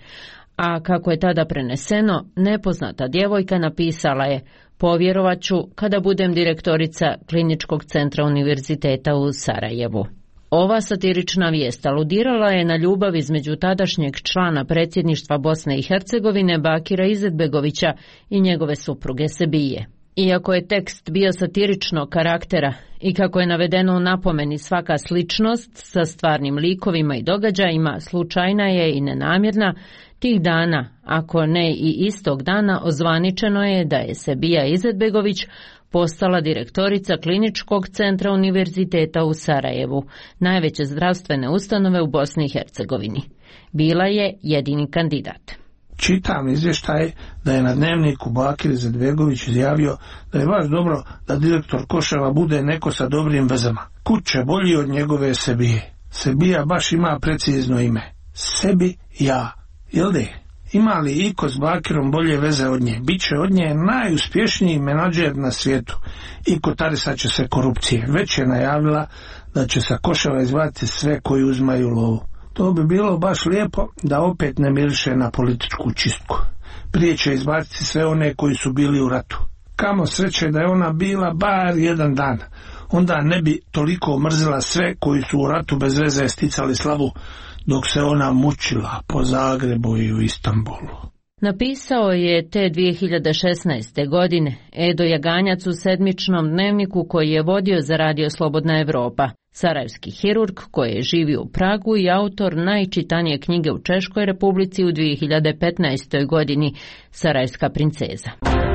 [SPEAKER 9] a kako je tada preneseno, nepoznata djevojka napisala je: povjerovat ću kada budem direktorica Kliničkog centra Univerziteta u Sarajevu. Ova satirična vijest aludirala je na ljubav između tadašnjeg člana predsjedništva Bosne i Hercegovine Bakira Izetbegovića i njegove supruge Sebije. Iako je tekst bio satiričnog karaktera i kako je navedeno u napomeni svaka sličnost sa stvarnim likovima i događajima slučajna je i nenamjerna, tih dana, ako ne i istog dana, ozvaničeno je da je Sebija Izetbegović postala direktorica Kliničkog centra Univerziteta u Sarajevu, najveće zdravstvene ustanove u Bosni i Hercegovini. Bila je jedini kandidat.
[SPEAKER 11] Čitam izvještaj da je na Dnevniku Bakir Izetbegović izjavio da je baš dobro da direktor Koševa bude neko sa dobrim vezama. Kuće bolji od njegove Sebije. Sebija baš ima precizno ime. Sebi ja. Jel de? Ima li iko s Bakirom bolje veze od nje? Biće od nje najuspješniji menadžer na svijetu. I kotarisat će se korupcije. Već je najavila da će sa Koševa izvaditi sve koji uzmaju lovu. To bi bilo baš lijepo da opet ne miriše na političku čistku. Prije će izbaciti sve one koji su bili u ratu. Kamo sreće da je ona bila bar jedan dan. Onda ne bi toliko mrzila sve koji su u ratu bez veze sticali slavu, dok se ona mučila po Zagrebu i u Istanbulu.
[SPEAKER 9] Napisao je te dvije hiljade šesnaeste. godine Edo Jaganjac u sedmičnom dnevniku koji je vodio za Radio Slobodna Evropa. Sarajevski hirurg koji je živio u Pragu i autor najčitanije knjige u Češkoj Republici u dvije hiljade petnaestoj. godini, Sarajevska princeza.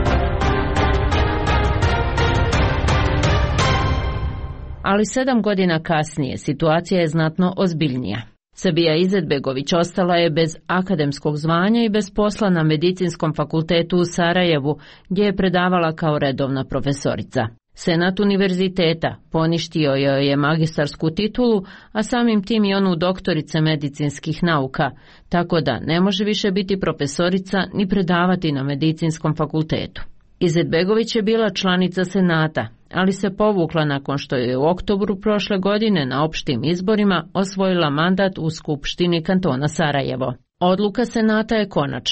[SPEAKER 9] Ali sedam godina kasnije situacija je znatno ozbiljnija. Sebija Izetbegović ostala je bez akademskog zvanja i bez posla na Medicinskom fakultetu u Sarajevu, gdje je predavala kao redovna profesorica. Senat univerziteta poništio joj je magistarsku titulu, a samim tim i onu doktorice medicinskih nauka, tako da ne može više biti profesorica ni predavati na Medicinskom fakultetu. Izetbegović je bila članica Senata, ali se povukla nakon što je u oktobru prošle godine na opštim izborima osvojila mandat u Skupštini kantona Sarajevo. Odluka Senata je konačna.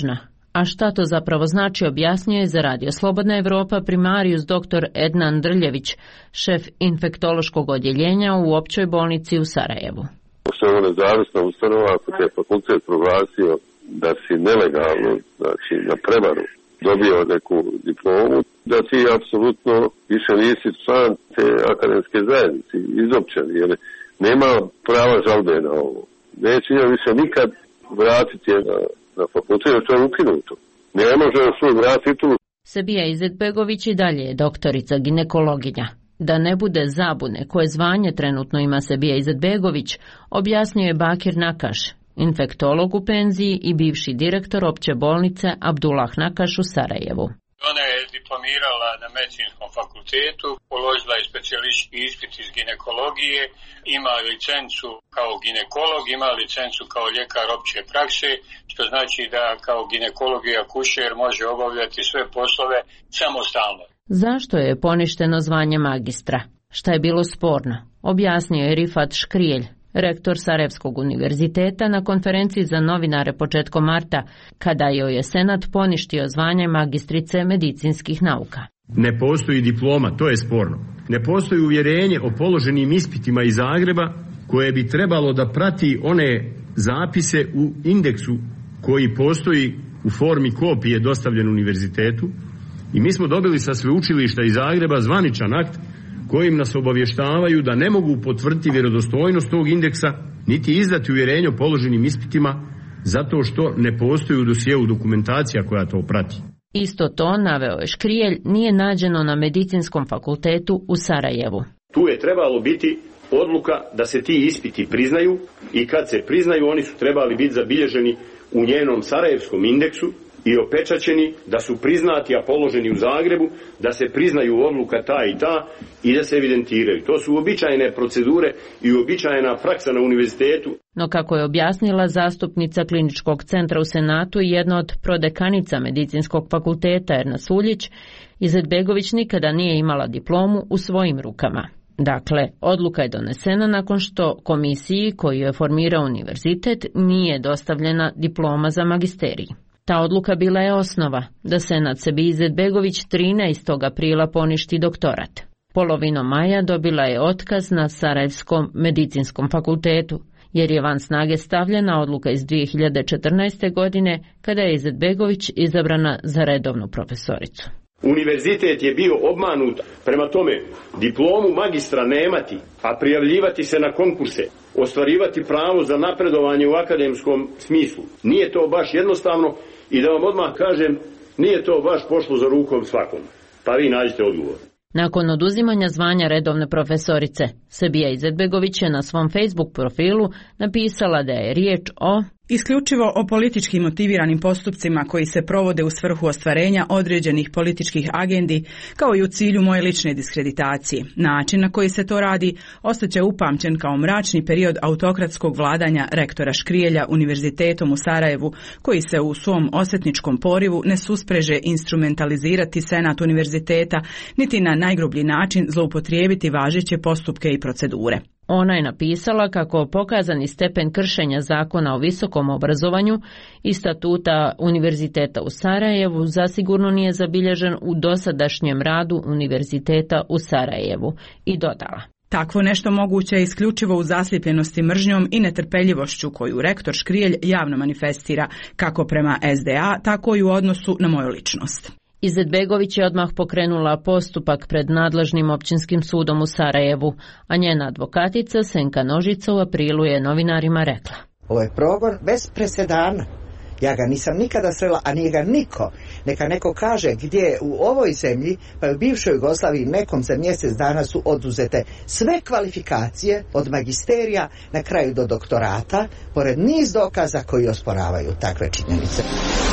[SPEAKER 9] A šta to zapravo znači, objasnio je za Radio Slobodna Evropa primarijus dr. Ednan Drljević, šef infektološkog odjeljenja u općoj bolnici u Sarajevu.
[SPEAKER 7] Pošto je ovo nezavisna ustanova, ako te fakultet proglasio da si nelegalno, znači na prevaru, dobio neku diplomu, da ti apsolutno više nisi član te akademske zajednice, izopćen, jer nema prava žalbe na ovo. Neće njoj više nikad vratiti na, na fakultet, što je ukinuto. Ne može još uvijek vratiti tu.
[SPEAKER 9] Sebija Izetbegović i dalje je doktorica ginekologinja. Da ne bude zabune koje zvanje trenutno ima Sebija Izetbegović, objasnio je Bakir Nakaš, infektolog u penziji i bivši direktor opće bolnice Abdullah Nakaš u Sarajevu.
[SPEAKER 3] Ona je diplomirala na medicinskom fakultetu, položila je specijalistički ispit iz ginekologije, ima licencu kao ginekolog, ima licencu kao ljekar opće prakse, što znači da kao ginekolog i akušer može obavljati sve poslove samostalno.
[SPEAKER 9] Zašto je poništeno zvanje magistra? Šta je bilo sporno? Objasnio je Rifat Škrijelj, rektor Sarajevskog univerziteta, na konferenciji za novinare početkom marta, kada joj je Senat poništio zvanje magistrice medicinskih nauka.
[SPEAKER 13] Ne postoji diploma, to je sporno. Ne postoji uvjerenje o položenim ispitima iz Zagreba koje bi trebalo da prati one zapise u indeksu koji postoji u formi kopije dostavljen univerzitetu. I mi smo dobili sa sveučilišta iz Zagreba zvaničan akt kojim nas obavještavaju da ne mogu potvrditi vjerodostojnost tog indeksa niti izdati uvjerenje o položenim ispitima zato što ne postoji u dosjeu dokumentacija koja to prati.
[SPEAKER 9] Isto to, naveo je Škrijelj, nije nađeno na medicinskom fakultetu u Sarajevu.
[SPEAKER 13] Tu je trebalo biti odluka da se ti ispiti priznaju i kad se priznaju oni su trebali biti zabilježeni u njenom sarajevskom indeksu i opečaćeni, da su priznati, a položeni u Zagrebu, da se priznaju odluka ta i ta i da se evidentiraju. To su uobičajene procedure i uobičajena praksa na univerzitetu.
[SPEAKER 9] No kako je objasnila zastupnica Kliničkog centra u Senatu i jedna od prodekanica medicinskog fakulteta Erna Suljić, Izetbegović nikada nije imala diplomu u svojim rukama. Dakle, odluka je donesena nakon što komisiji koju je formirao univerzitet nije dostavljena diploma za magisterij. Ta odluka bila je osnova da Senat Sebiji Izetbegović trinaestog aprila poništi doktorat. Polovinom maja dobila je otkaz na Sarajevskom medicinskom fakultetu, jer je van snage stavljena odluka iz dvije hiljade četrnaeste. godine kada je Izetbegović izabrana za redovnu profesoricu.
[SPEAKER 13] Univerzitet je bio obmanut, prema tome diplomu magistra nemati, a prijavljivati se na konkurse, ostvarivati pravo za napredovanje u akademskom smislu. Nije to baš jednostavno i da vam odmah kažem, nije to baš pošlo za rukom svakom. Pa vi nađite odgovor.
[SPEAKER 9] Nakon oduzimanja zvanja redovne profesorice, Sebija Izetbegović je na svom Facebook profilu napisala da je riječ o
[SPEAKER 14] isključivo o politički motiviranim postupcima koji se provode u svrhu ostvarenja određenih političkih agendi, kao i u cilju moje lične diskreditacije. Način na koji se to radi ostaće upamćen kao mračni period autokratskog vladanja rektora Škrijelja univerzitetom u Sarajevu, koji se u svom osvetničkom porivu ne suspreže instrumentalizirati senat univerziteta, niti na najgrublji način zloupotrijebiti važeće postupke i procedure.
[SPEAKER 9] Ona je napisala kako pokazani stepen kršenja zakona o visokom obrazovanju i statuta Univerziteta u Sarajevu zasigurno nije zabilježen u dosadašnjem radu Univerziteta u Sarajevu i dodala.
[SPEAKER 14] Takvo nešto moguće je isključivo u zaslijepljenosti mržnjom i netrpeljivošću koju rektor Škrijelj javno manifestira kako prema S D A, tako i u odnosu na moju ličnost.
[SPEAKER 9] Izetbegović je odmah pokrenula postupak pred nadležnim općinskim sudom u Sarajevu, a njena advokatica Senka Nožica u aprilu je novinarima rekla.
[SPEAKER 15] Ovo je progon bez presedana. Ja ga nisam nikada srela, a nije ga niko. Neka neko kaže gdje u ovoj zemlji, pa u bivšoj Jugoslaviji nekom za mjesec dana su oduzete sve kvalifikacije od magisterija na kraju do doktorata, pored niz dokaza koji osporavaju takve činjenice.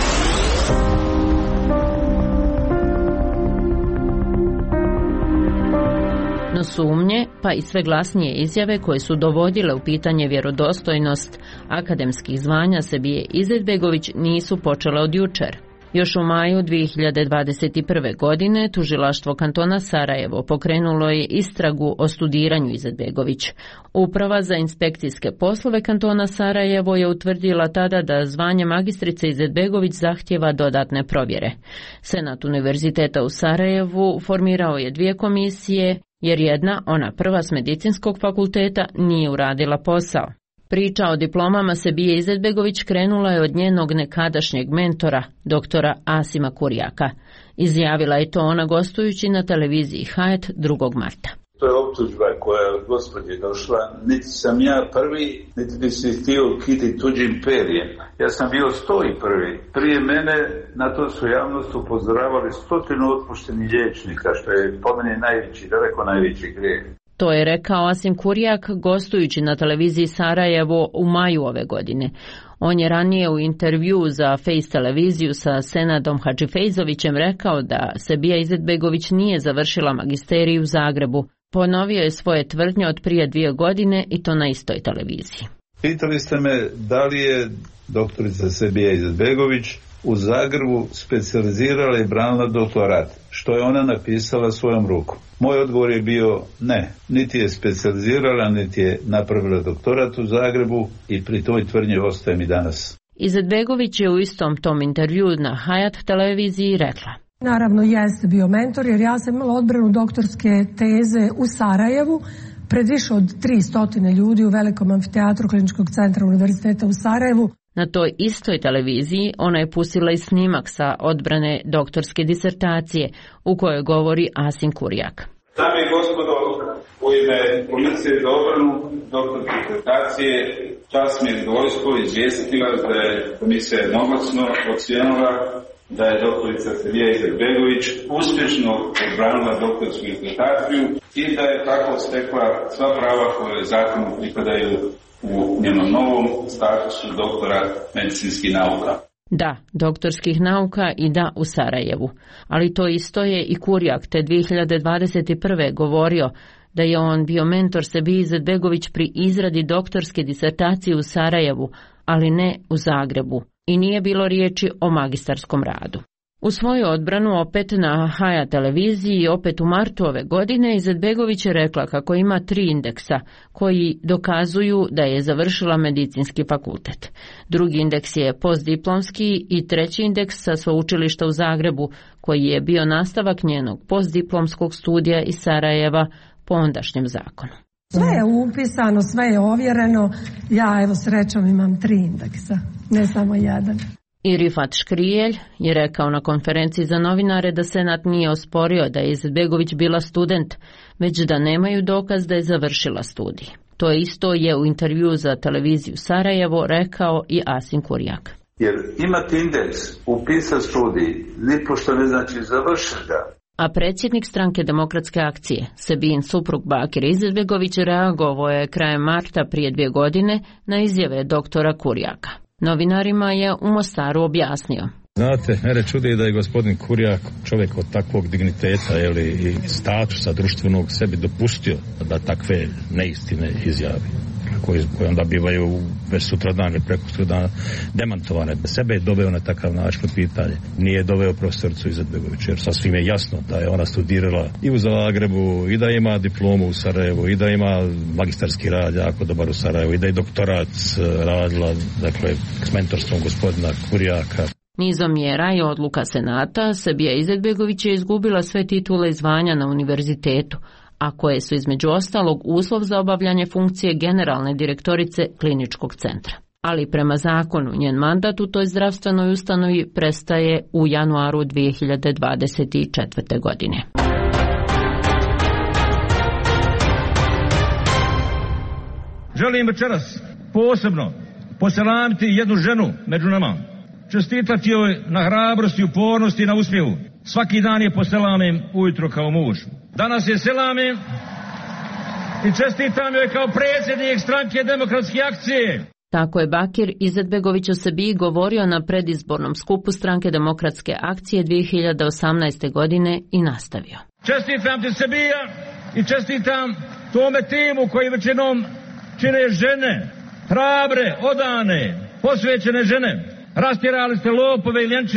[SPEAKER 9] No sumnje, pa i sve glasnije izjave koje su dovodile u pitanje vjerodostojnost akademskih zvanja Sebije Izetbegović nisu počele od jučer. Još u maju dvije hiljade dvadeset prve. godine tužilaštvo kantona Sarajevo pokrenulo je istragu o studiranju Izetbegović. Uprava za inspekcijske poslove kantona Sarajevo je utvrdila tada da zvanje magistrice Izetbegović zahtjeva dodatne provjere. Senat Univerziteta u Sarajevu formirao je dvije komisije, jer jedna, ona prva s medicinskog fakulteta, nije uradila posao. Priča o diplomama Sebije Izetbegović krenula je od njenog nekadašnjeg mentora, doktora Asima Kurjaka. Izjavila je to ona gostujući na televiziji Hayat drugog marta.
[SPEAKER 16] To je optužba koja je od gospođe došla. Niti sam ja prvi, niti bi se htio ukititi tuđim perjem. Ja sam bio sto i prvi. Prije mene na to su javnost upozoravali stotinu otpuštenih liječnika, što je po meni najveći, daleko najveći grijeh.
[SPEAKER 9] To je rekao Asim Kurjak gostujući na televiziji Sarajevo u maju ove godine. On je ranije u intervju za Face televiziju sa Senadom Hadžifejzovićem rekao da Sebija Izetbegović nije završila magisterij u Zagrebu. Ponovio je svoje tvrdnje od prije dvije godine i to na istoj televiziji.
[SPEAKER 16] Pitali ste me da li je doktorica Sebija Izetbegović u Zagrebu specijalizirala i branila doktorat, što je ona napisala svojom rukom. Moj odgovor je bio ne, niti je specijalizirala, niti je napravila doktorat u Zagrebu i pri toj tvrdnji ostajem i danas.
[SPEAKER 9] Izetbegović je u istom tom intervju na Hayat televiziji rekla:
[SPEAKER 17] Naravno jeste bio mentor, jer ja sam imala odbranu doktorske teze u Sarajevu pred više od tristo ljudi u velikom amfiteatru Kliničkog centra Univerziteta u Sarajevu.
[SPEAKER 9] Na toj istoj televiziji ona je pustila i snimak sa odbrane doktorske disertacije u kojoj govori Asim Kurjak.
[SPEAKER 16] Dame i gospodo, u ime Komisije za obranu doktorske disertacije čast mi je zadovoljstvo izvijestiti vas da je komisija jednoglasno ocijenila da je doktorica Sebija Izetbegović uspješno odbranila doktorsku disertaciju i da je tako stekla sva prava koje zakonu pripadaju u njenom novom statusu doktora medicinskih nauka.
[SPEAKER 9] Da, doktorskih nauka i da u Sarajevu. Ali to isto je i Kurjak te dvije hiljade dvadeset prve. govorio da je on bio mentor Sebiji Izetbegović pri izradi doktorske disertacije u Sarajevu, ali ne u Zagrebu. I nije bilo riječi o magistarskom radu. U svoju odbranu opet na Hayat televiziji i opet u martu ove godine Izetbegović je rekla kako ima tri indeksa koji dokazuju da je završila medicinski fakultet. Drugi indeks je postdiplomski i treći indeks sa sveučilišta u Zagrebu koji je bio nastavak njenog postdiplomskog studija iz Sarajeva po ondašnjem zakonu.
[SPEAKER 17] Sve je upisano, sve je ovjereno. Ja evo srećom imam tri indeksa, ne samo jedan.
[SPEAKER 9] I Rifat Škrijelj je rekao na konferenciji za novinare da Senat nije osporio da je Izetbegović bila student, već da nemaju dokaz da je završila studij. To isto je u intervju za televiziju Sarajevo rekao i Asim Kurjak.
[SPEAKER 16] Jer imati indeks, upisati studij, nipošto ne znači završiti ga.
[SPEAKER 9] A predsjednik stranke Demokratske akcije, Sebijin suprug Bakir Izetbegović, reagovao je krajem marta prije dvije godine na izjave doktora Kurjaka. Novinarima je u Mostaru objasnio.
[SPEAKER 18] Znate, mene čudi da je gospodin Kurjak, čovjek od takvog digniteta ili, i statusa društvenog, sebi dopustio da takve neistine izjavi, koje, koje onda bivaju već sutradan ili preko sutradan demantovane. Sebe je doveo na takav način pitanje. Nije doveo profesoricu Izetbegović, jer sasvim je jasno da je ona studirala i u Zagrebu, i da ima diplomu u Sarajevu, i da ima magistarski rad jako dobar u Sarajevu, i da je doktorat radila, dakle, s mentorstvom gospodina Kurjaka.
[SPEAKER 9] Nizom mjera i odluka Senata, Sebija Izetbegović je izgubila sve titule i zvanja na univerzitetu, a koje su između ostalog uslov za obavljanje funkcije generalne direktorice kliničkog centra. Ali prema zakonu njen mandat u toj zdravstvenoj ustanovi prestaje u januaru dvije hiljade dvadeset četvrte. godine.
[SPEAKER 19] Želim večeras posebno poselamiti jednu ženu među nama. Čestitati joj na hrabrosti, upornosti i na uspjehu. Svaki dan je poselamim ujutro kao muž. Danas je selamim i čestitam joj kao predsjednik stranke Demokratske akcije.
[SPEAKER 9] Tako je Bakir Izetbegović o Sebiji govorio na predizbornom skupu stranke Demokratske akcije dvije hiljade osamnaeste. godine i nastavio.
[SPEAKER 19] Čestitam ti Sebija i čestitam tome timu koji većinom čine žene, hrabre, odane, posvećene žene. Rastjerali ste lopove i ljenčine.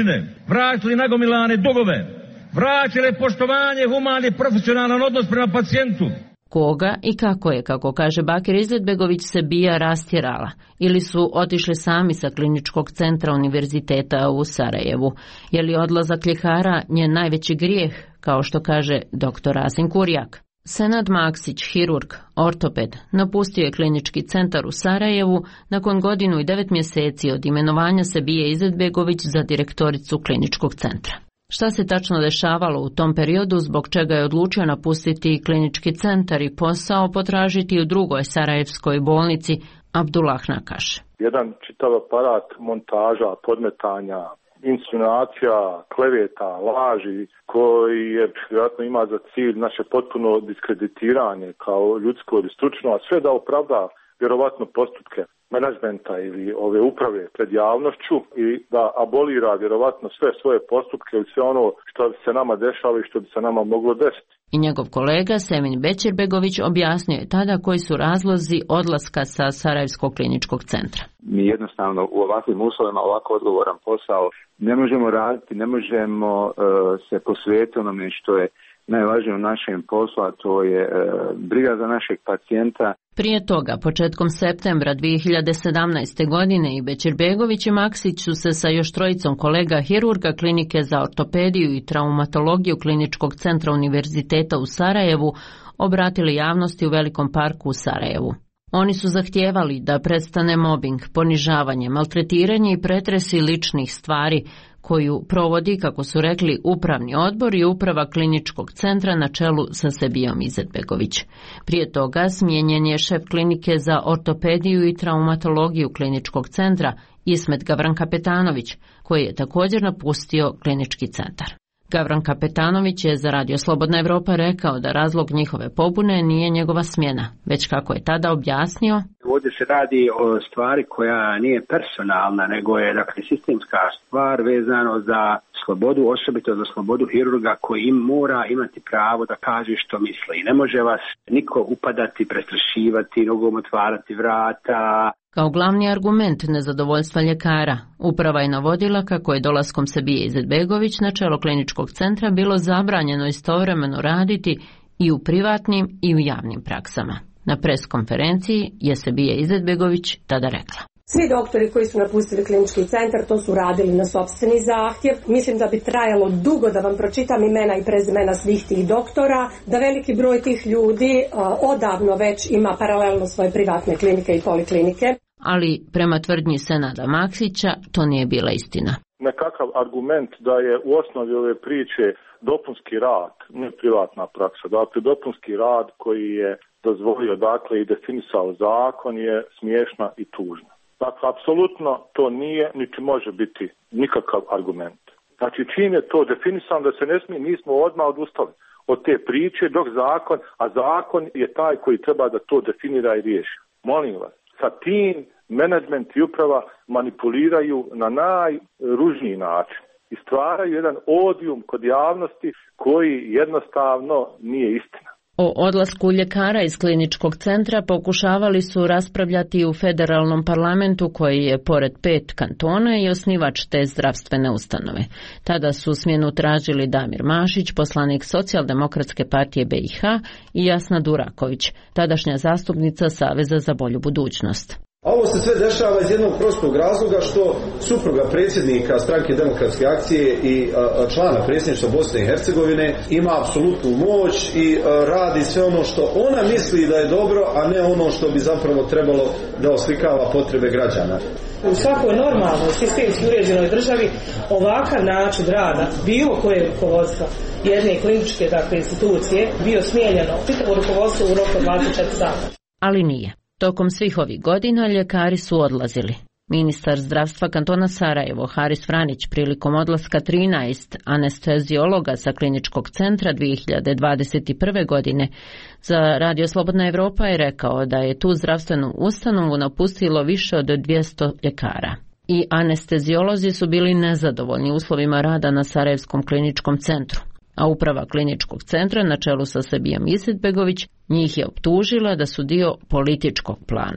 [SPEAKER 19] vratili nagomilane dugove, vratili poštovanje, humani i profesionalan odnos prema pacijentu.
[SPEAKER 9] Koga i kako je, kako kaže Bakir Izetbegović, se bija rastjerala ili su otišli sami sa kliničkog centra univerziteta u Sarajevu? Je li odlazak ljekara njen najveći grijeh, kao što kaže doktor Asim Kurjak? Senad Maksić, hirurg, ortoped, napustio je klinički centar u Sarajevu nakon godinu i devet mjeseci od imenovanja Sebije Izetbegović za direktoricu kliničkog centra. Šta se tačno dešavalo u tom periodu, zbog čega je odlučio napustiti klinički centar i posao potražiti u drugoj sarajevskoj bolnici, Abdullah Nakaš.
[SPEAKER 8] Jedan čitav aparat montaža, podmetanja, insinuacija, kleveta, laži, koji je vjerojatno ima za cilj naše potpuno diskreditiranje kao ljudsko ili stručno, a sve da opravda vjerovatno postupke menadžmenta ili ove uprave pred javnošću i da abolira vjerovatno sve svoje postupke ili sve ono što se nama dešava i što bi se nama moglo desiti.
[SPEAKER 9] I njegov kolega Semin Bećirbegović objasnio je tada koji su razlozi odlaska sa Sarajevskog kliničkog centra.
[SPEAKER 12] Mi jednostavno u ovakvim uslovima, ovako odgovoran posao ne možemo raditi, ne možemo uh, se posvetiti onome što je najvažnije u našem poslu, a to je uh, briga za našeg pacijenta.
[SPEAKER 9] Prije toga, početkom septembra dvije hiljade sedamnaeste. godine, i Bećirbegović i Maksić su se sa još trojicom kolega hirurga klinike za ortopediju i traumatologiju kliničkog centra univerziteta u Sarajevu obratili javnosti u Velikom parku u Sarajevu. Oni su zahtijevali da prestane mobing, ponižavanje, maltretiranje i pretresi ličnih stvari koju provodi, kako su rekli, upravni odbor i uprava kliničkog centra na čelu sa Sebijom Izetbegović. Prije toga smijenjen je šef klinike za ortopediju i traumatologiju kliničkog centra Ismet Gavran Kapetanović, koji je također napustio klinički centar. Gavran Kapetanović je za Radio Slobodna Evropa rekao da razlog njihove pobune nije njegova smjena, već kako je tada objasnio.
[SPEAKER 12] Ovdje se radi o stvari koja nije personalna, nego je dakle sistemska stvar vezano za slobodu, osobito za slobodu hirurga koji im mora imati pravo da kaže što misli. Ne može vas niko upadati, prestrašivati, nogom otvarati vrata.
[SPEAKER 9] Kao glavni argument nezadovoljstva ljekara, uprava je navodila kako je dolaskom Sebije Izetbegović na čelo kliničkog centra bilo zabranjeno istovremeno raditi i u privatnim i u javnim praksama. Na preskonferenciji je Sebija Izetbegović tada rekla.
[SPEAKER 20] Svi doktori koji su napustili klinički centar to su radili na sopstveni zahtjev. Mislim da bi trajalo dugo da vam pročitam imena i prezimena svih tih doktora, da veliki broj tih ljudi uh, odavno već ima paralelno svoje privatne klinike i poliklinike.
[SPEAKER 9] Ali prema tvrdnji Senada Maksića to nije bila istina.
[SPEAKER 8] Nekakav argument da je u osnovi ove priče dopunski rad, ne privatna praksa, dakle dopunski rad koji je dozvolio dakle i definisao zakon je smiješna i tužna. Dakle, apsolutno to nije, niti može biti nikakav argument. Znači, čim je to definisano da se ne smije, mi smo odmah odustali od te priče dok zakon, a zakon je taj koji treba da to definira i riješi. Molim vas, sa tim menadžment i uprava manipuliraju na najružniji način i stvaraju jedan odijum kod javnosti koji jednostavno nije istina.
[SPEAKER 9] O odlasku ljekara iz kliničkog centra pokušavali su raspravljati u federalnom parlamentu koji je pored pet kantona i osnivač te zdravstvene ustanove. Tada su smjenu tražili Damir Mašić, poslanik Socijaldemokratske partije B i H, i Jasna Duraković, tadašnja zastupnica Saveza za bolju budućnost.
[SPEAKER 21] A ovo se sve dešava iz jednog prostog razloga što supruga predsjednika Stranke demokratske akcije i a, člana predsjedništva Bosne i Hercegovine ima apsolutnu moć i a, radi sve ono što ona misli da je dobro, a ne ono što bi zapravo trebalo da oslikava potrebe građana.
[SPEAKER 20] U svakoj normalnoj sistemski uređenoj državi ovakav način rada bilo koje rukovodstva jedne kliničke dakle, institucije bio smijenjeno čitavo rukovodstvo u roku dvadeset četiri sata.
[SPEAKER 9] Ali nije. Tokom svih ovih godina ljekari su odlazili. Ministar zdravstva kantona Sarajevo, Haris Franić, prilikom odlaska trinaest anesteziologa sa kliničkog centra dvije hiljade dvadeset prve. godine, za Radio Slobodna Evropa je rekao da je tu zdravstvenu ustanovu napustilo više od dvjesto ljekara. I anesteziolozi su bili nezadovoljni uslovima rada na Sarajevskom kliničkom centru. A uprava kliničkog centra na čelu sa Sebijom Izetbegović njih je optužila da su dio političkog plana.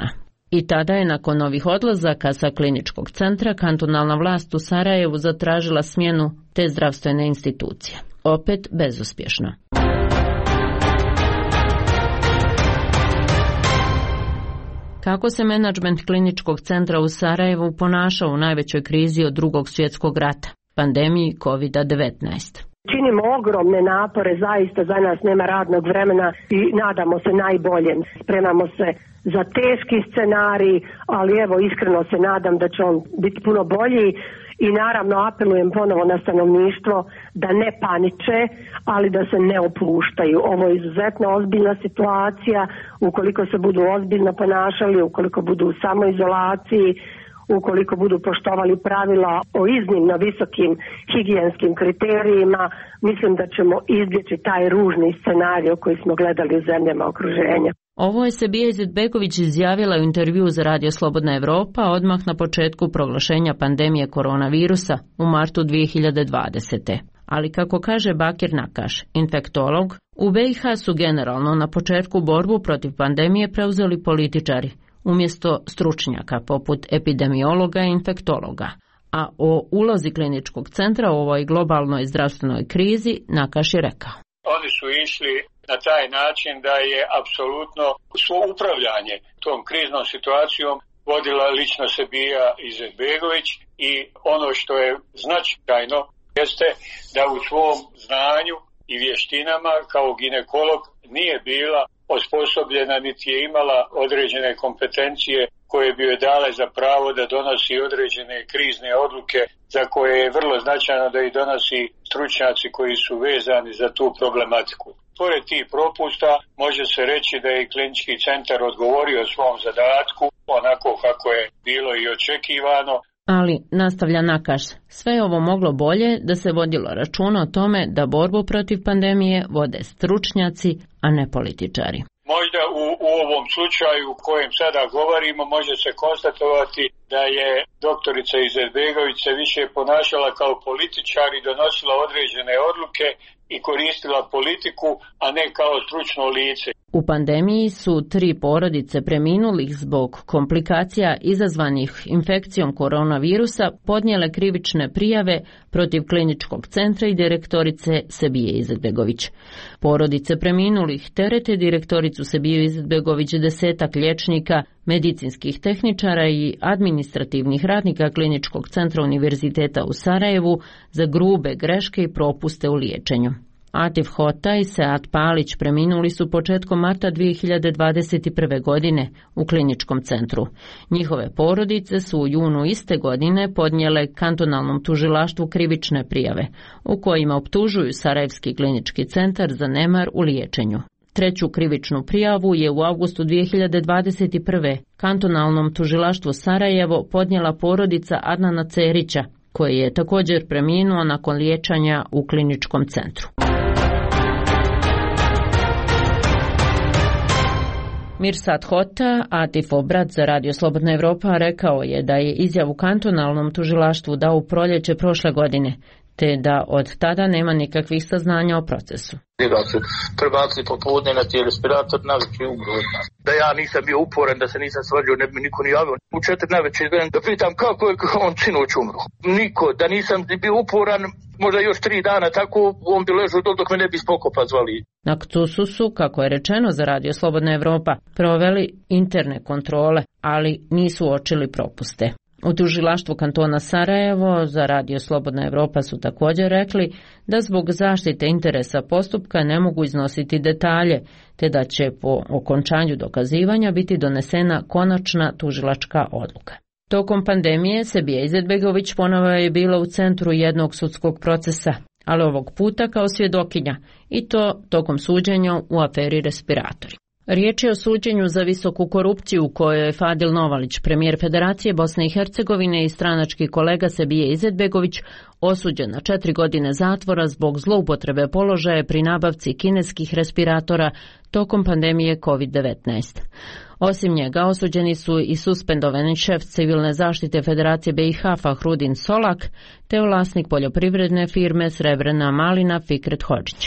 [SPEAKER 9] I tada je nakon ovih odlazaka sa kliničkog centra kantonalna vlast u Sarajevu zatražila smjenu te zdravstvene institucije. Opet bezuspješno. Kako se menadžment kliničkog centra u Sarajevu ponašao u najvećoj krizi od drugog svjetskog rata, pandemiji kovid devetnaest?
[SPEAKER 2] Činimo ogromne napore, zaista za nas nema radnog vremena i nadamo se najboljem. Spremamo se za teški scenarij, ali evo iskreno se nadam da će on biti puno bolji i naravno apelujem ponovo na stanovništvo da ne paniče, ali da se ne opuštaju. Ovo je izuzetno ozbiljna situacija, ukoliko se budu ozbiljno ponašali, ukoliko budu u samoizolaciji, ukoliko budu poštovali pravila o iznimno visokim higijenskim kriterijima, mislim da ćemo izbjeći taj ružni scenarij koji smo gledali u zemljama okruženja.
[SPEAKER 9] Ovo je Sebija Izetbegović izjavila u intervjuu za Radio Slobodna Evropa odmah na početku proglašenja pandemije koronavirusa u martu dvije hiljade dvadesete. Ali kako kaže Bakir Nakaš, infektolog, u B i H su generalno na početku borbu protiv pandemije preuzeli političari, umjesto stručnjaka poput epidemiologa i infektologa. A o ulozi kliničkog centra u ovoj globalnoj zdravstvenoj krizi Nakaš je rekao.
[SPEAKER 3] Oni su išli na taj način da je apsolutno svo upravljanje tom kriznom situacijom vodila lično Sebija Izetbegović i ono što je značajno jeste da u svom znanju i vještinama kao ginekolog nije bila osposobljena niti je imala određene kompetencije koje bi joj dale za pravo da donosi određene krizne odluke za koje je vrlo značajno da ih donosi stručnjaci koji su vezani za tu problematiku. Pored tih propusta može se reći da je klinički centar odgovorio svom zadatku onako kako je bilo i očekivano.
[SPEAKER 9] Ali, nastavlja Nakaš, sve je ovo moglo bolje da se vodilo računa o tome da borbu protiv pandemije vode stručnjaci, a ne političari.
[SPEAKER 3] Možda u, u ovom slučaju u kojem sada govorimo može se konstatovati da je doktorica Izetbegović se više ponašala kao političar i donosila određene odluke i koristila politiku, a ne kao stručno lice.
[SPEAKER 9] U pandemiji su tri porodice preminulih zbog komplikacija izazvanih infekcijom koronavirusa podnijele krivične prijave protiv kliničkog centra i direktorice Sebije Izetbegović. Porodice preminulih terete direktoricu Sebiju Izetbegović, desetak liječnika, medicinskih tehničara i administrativnih radnika kliničkog centra Univerziteta u Sarajevu za grube greške i propuste u liječenju. Atif Hota i Sead Palić preminuli su početkom marta dvije hiljade dvadeset prve. godine u kliničkom centru. Njihove porodice su u junu iste godine podnijele kantonalnom tužilaštvu krivične prijave, u kojima optužuju Sarajevski klinički centar za nemar u liječenju. Treću krivičnu prijavu je u avgustu dvije hiljade dvadeset prve. kantonalnom tužilaštvu Sarajevo podnijela porodica Adnana Cerića, koji je također preminuo nakon liječanja u kliničkom centru. Mirsad Hota, Atifov brat za Radio Slobodna Evropa, rekao je da je izjavu kantonalnom tužilaštvu dao u proljeće prošle godine, te da od tada nema nikakvih saznanja o procesu.
[SPEAKER 4] Da su prebacili popodne na ti respirator, navečer umro. Da ja nisam bio uporan, da se nisam svađao, ne bi mi niko ni javio. U četiri navečer da pitam kako je on sinoć umro. Niko, da nisam bio uporan, možda još tri dana tako, on bi ležao dok me ne bi spokopa zvali.
[SPEAKER 9] Na Ktusu su, kako je rečeno za Radio Slobodna Evropa, proveli interne kontrole, ali nisu uočili propuste. U tužilaštvu kantona Sarajevo za Radio Slobodna Evropa su također rekli da zbog zaštite interesa postupka ne mogu iznositi detalje, te da će po okončanju dokazivanja biti donesena konačna tužilačka odluka. Tokom pandemije Sebija Izetbegović ponovo je bila u centru jednog sudskog procesa, ali ovog puta kao svjedokinja, i to tokom suđenja u aferi respiratori. Riječ je o suđenju za visoku korupciju u kojoj je Fadil Novalić, premijer Federacije Bosne i Hercegovine i stranački kolega Sebije Izetbegović, osuđen na četiri godine zatvora zbog zloupotrebe položaja pri nabavci kineskih respiratora tokom pandemije kovid devetnaest. Osim njega osuđeni su i suspendovani šef civilne zaštite Federacije B i H Fahrudin Solak te vlasnik poljoprivredne firme Srebrna malina Fikret Hodžić.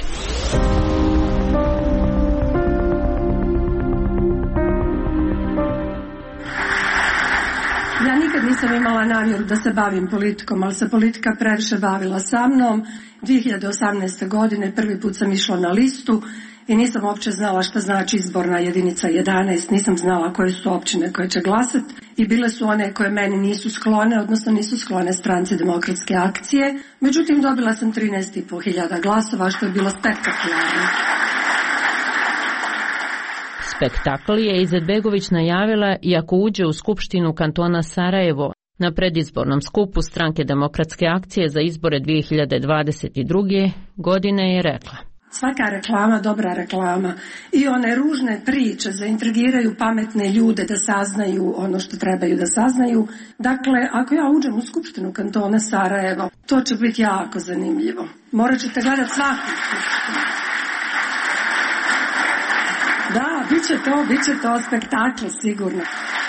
[SPEAKER 17] nisam imala namjeru da se bavim politikom, ali se politika previše bavila sa mnom. dvije hiljade osamnaeste. godine prvi put sam išla na listu i nisam uopće znala šta znači izborna jedinica jedanaest, nisam znala koje su općine koje će glasati i bile su one koje meni nisu sklone, odnosno nisu sklone Stranci demokratske akcije. Međutim, dobila sam trinaest i po hiljada glasova, što je bilo spektakularno.
[SPEAKER 9] Spektakl je Izetbegović najavila i ako uđe u Skupštinu kantona Sarajevo. Na predizbornom skupu Stranke demokratske akcije za izbore dvije hiljade dvadeset druge. godine je rekla:
[SPEAKER 17] Svaka reklama, dobra reklama i one ružne priče zaintrigiraju pametne ljude da saznaju ono što trebaju da saznaju. Dakle, ako ja uđem u Skupštinu kantona Sarajevo, to će biti jako zanimljivo. Morat ćete gledati svaku skupštinu. Da, bit će to, bit će to spektakl sigurno.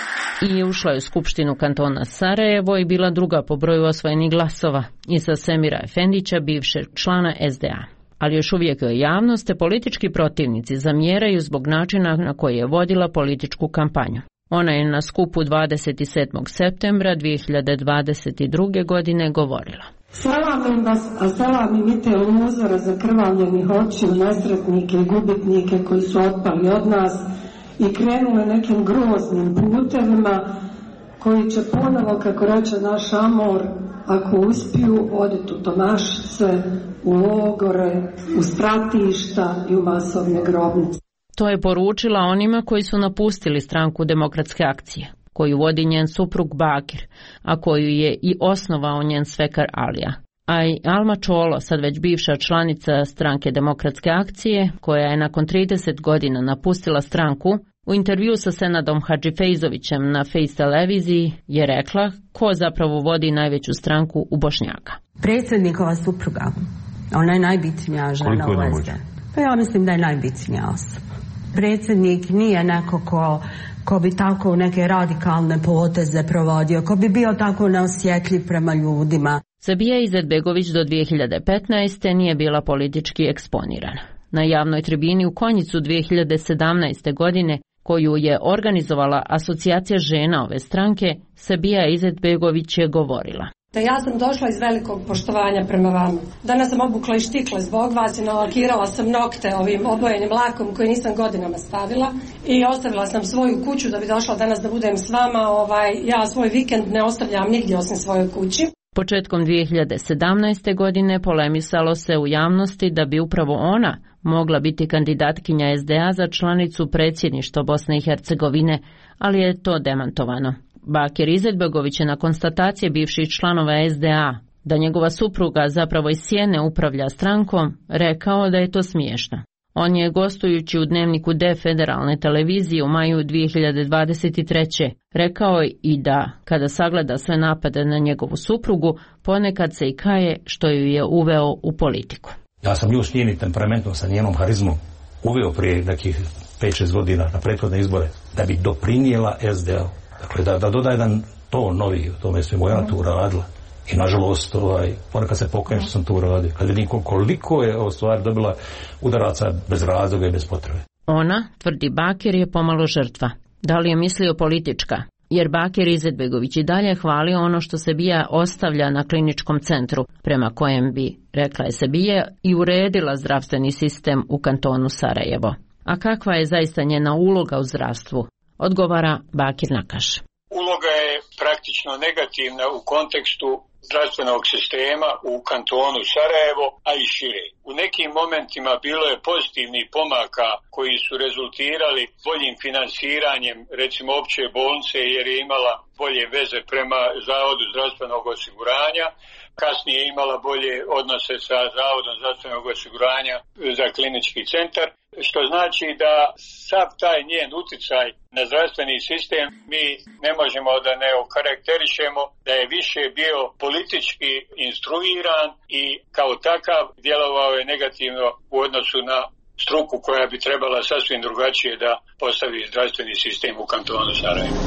[SPEAKER 9] I ušla je u Skupštinu kantona Sarajevo i bila druga po broju osvojenih glasova iza Semira Efendića, bivšeg člana S D A. Ali još uvijek joj javnost te politički protivnici zamjeraju zbog načina na koji je vodila političku kampanju. Ona je na skupu dvadeset sedmog septembra dvije hiljade dvadeset druge. godine govorila:
[SPEAKER 17] Selamim vas, a selamim i te uzora zakrvavljenih očiju, nesretnike i gubitnike koji su otpali od nas i krenule nekim groznim putevima koji će ponovo, kako reče naš Amor, ako uspiju, oditi u Tomašice, u logore, u stratišta i u masovne grobnice.
[SPEAKER 9] To je poručila onima koji su napustili Stranku demokratske akcije, koju vodi njen suprug Bakir, a koju je i osnovao njen svekar Alija. A i Alma Čolo, sad već bivša članica Stranke demokratske akcije, koja je nakon trideset godina napustila stranku, u intervju sa Senadom Hadžifejzovićem na Face televiziji je rekla ko zapravo vodi najveću stranku u Bošnjaka.
[SPEAKER 10] Predsjednikova supruga, ona je najbitnija žena u S D A. Pa ja mislim da je najbitnija osoba. Predsjednik nije neko ko, ko bi tako neke radikalne poteze provodio, ko bi bio tako neosjetljiv prema ljudima.
[SPEAKER 9] Sabija Izetbegović do dvije hiljade petnaeste. nije bila politički eksponirana. Na javnoj tribini u Konjicu dvije hiljade sedamnaeste. godine, koju je organizovala Asocijacija žena ove stranke, Sabija Izetbegović je govorila:
[SPEAKER 17] Da ja sam došla iz velikog poštovanja prema vama. Danas sam obukla i štikle zbog vas i nalakirala sam nokte ovim obojenim lakom koji nisam godinama stavila i ostavila sam svoju kuću da bi došla danas da budem s vama. Ovaj, ja svoj vikend ne ostavljam nigdje osim svojoj kući.
[SPEAKER 9] Početkom dvije hiljade sedamnaeste. godine polemisalo se u javnosti da bi upravo ona mogla biti kandidatkinja S D A za članicu predsjedništva Bosne i Hercegovine, ali je to demantovano. Bakir Izetbegović je na konstatacije bivših članova S D A da njegova supruga zapravo iz sjene upravlja strankom, rekao da je to smiješno. On je, gostujući u Dnevniku D federalne televizije u maju dvije hiljade dvadeset treće. rekao i da, kada sagleda sve napade na njegovu suprugu, ponekad se i kaje što ju je uveo u politiku.
[SPEAKER 22] Ja sam nju s njenim temperamentom, sa njenom harizmom uveo prije nekih pet šest godina na prethodne izbore da bi doprinijela S D A. Dakle, da, da doda jedan to novi, u tome svemu ja to uradila. I nažalost, ovaj, ponekad se pokajem što sam to uradio. Kad vidim koliko je ovo stvar dobila udaraca bez razloga i bez potrebe.
[SPEAKER 9] Ona, tvrdi Bakir, je pomalo žrtva. Da li je mislio politička? Jer Bakir Izetbegović i dalje hvalio ono što Sebija ostavlja na kliničkom centru, prema kojem bi, rekla je Sebija, i uredila zdravstveni sistem u kantonu Sarajevo. A kakva je zaista njena uloga u zdravstvu? Odgovara Bakir Nakaš.
[SPEAKER 3] Uloga je praktično negativna u kontekstu zdravstvenog sistema u kantonu Sarajevo, a i šire. U nekim momentima bilo je pozitivnih pomaka koji su rezultirali boljim finansiranjem, recimo opće bolnice, jer je imala bolje veze prema Zavodu zdravstvenog osiguranja. Kasnije je imala bolje odnose sa Zavodom zdravstvenog osiguranja za klinički centar, što znači da sav taj njen uticaj na zdravstveni sistem mi ne možemo da ne okarakterišemo da je više bio politički instruiran i kao takav djelovao je negativno u odnosu na struku koja bi trebala sasvim drugačije da postavi zdravstveni sistem u kantonu Sarajevo.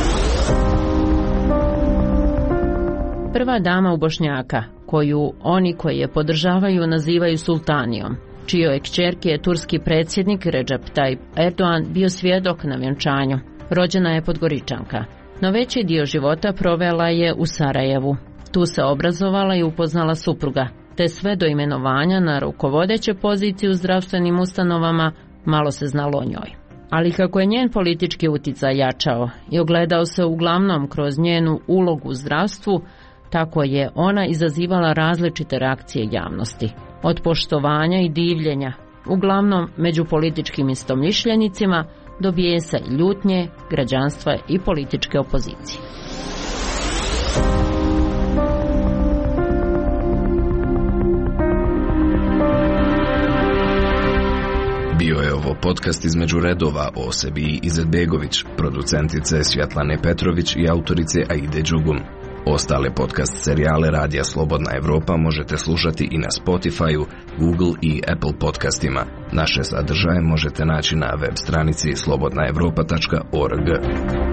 [SPEAKER 9] Prva dama u Bošnjaka, koju oni koji je podržavaju nazivaju sultanijom, čijoj kćerki je turski predsjednik Recep Tayyip Erdogan bio svjedok na vjenčanju. Rođena je Podgoričanka. no veći dio života provela je u Sarajevu. Tu se obrazovala i upoznala supruga, te sve do imenovanja na rukovodeće pozicije u zdravstvenim ustanovama malo se znalo o njoj. Ali kako je njen politički uticaj jačao i ogledao se uglavnom kroz njenu ulogu u zdravstvu, tako je ona izazivala različite reakcije javnosti. Od poštovanja i divljenja, uglavnom među političkim istomišljenicima, do bijesa i ljutnje, građanstva i političke opozicije.
[SPEAKER 5] Bio je ovo podcast Između redova o Sebiji Izetbegović, producentice Svjetlane Petrović i autorice Aide Đugum. Ostale podcast serijale Radija Slobodna Evropa možete slušati i na Spotify-u, Google i Apple podcastima. Naše sadržaje možete naći na web stranici slobodna evropa tačka org.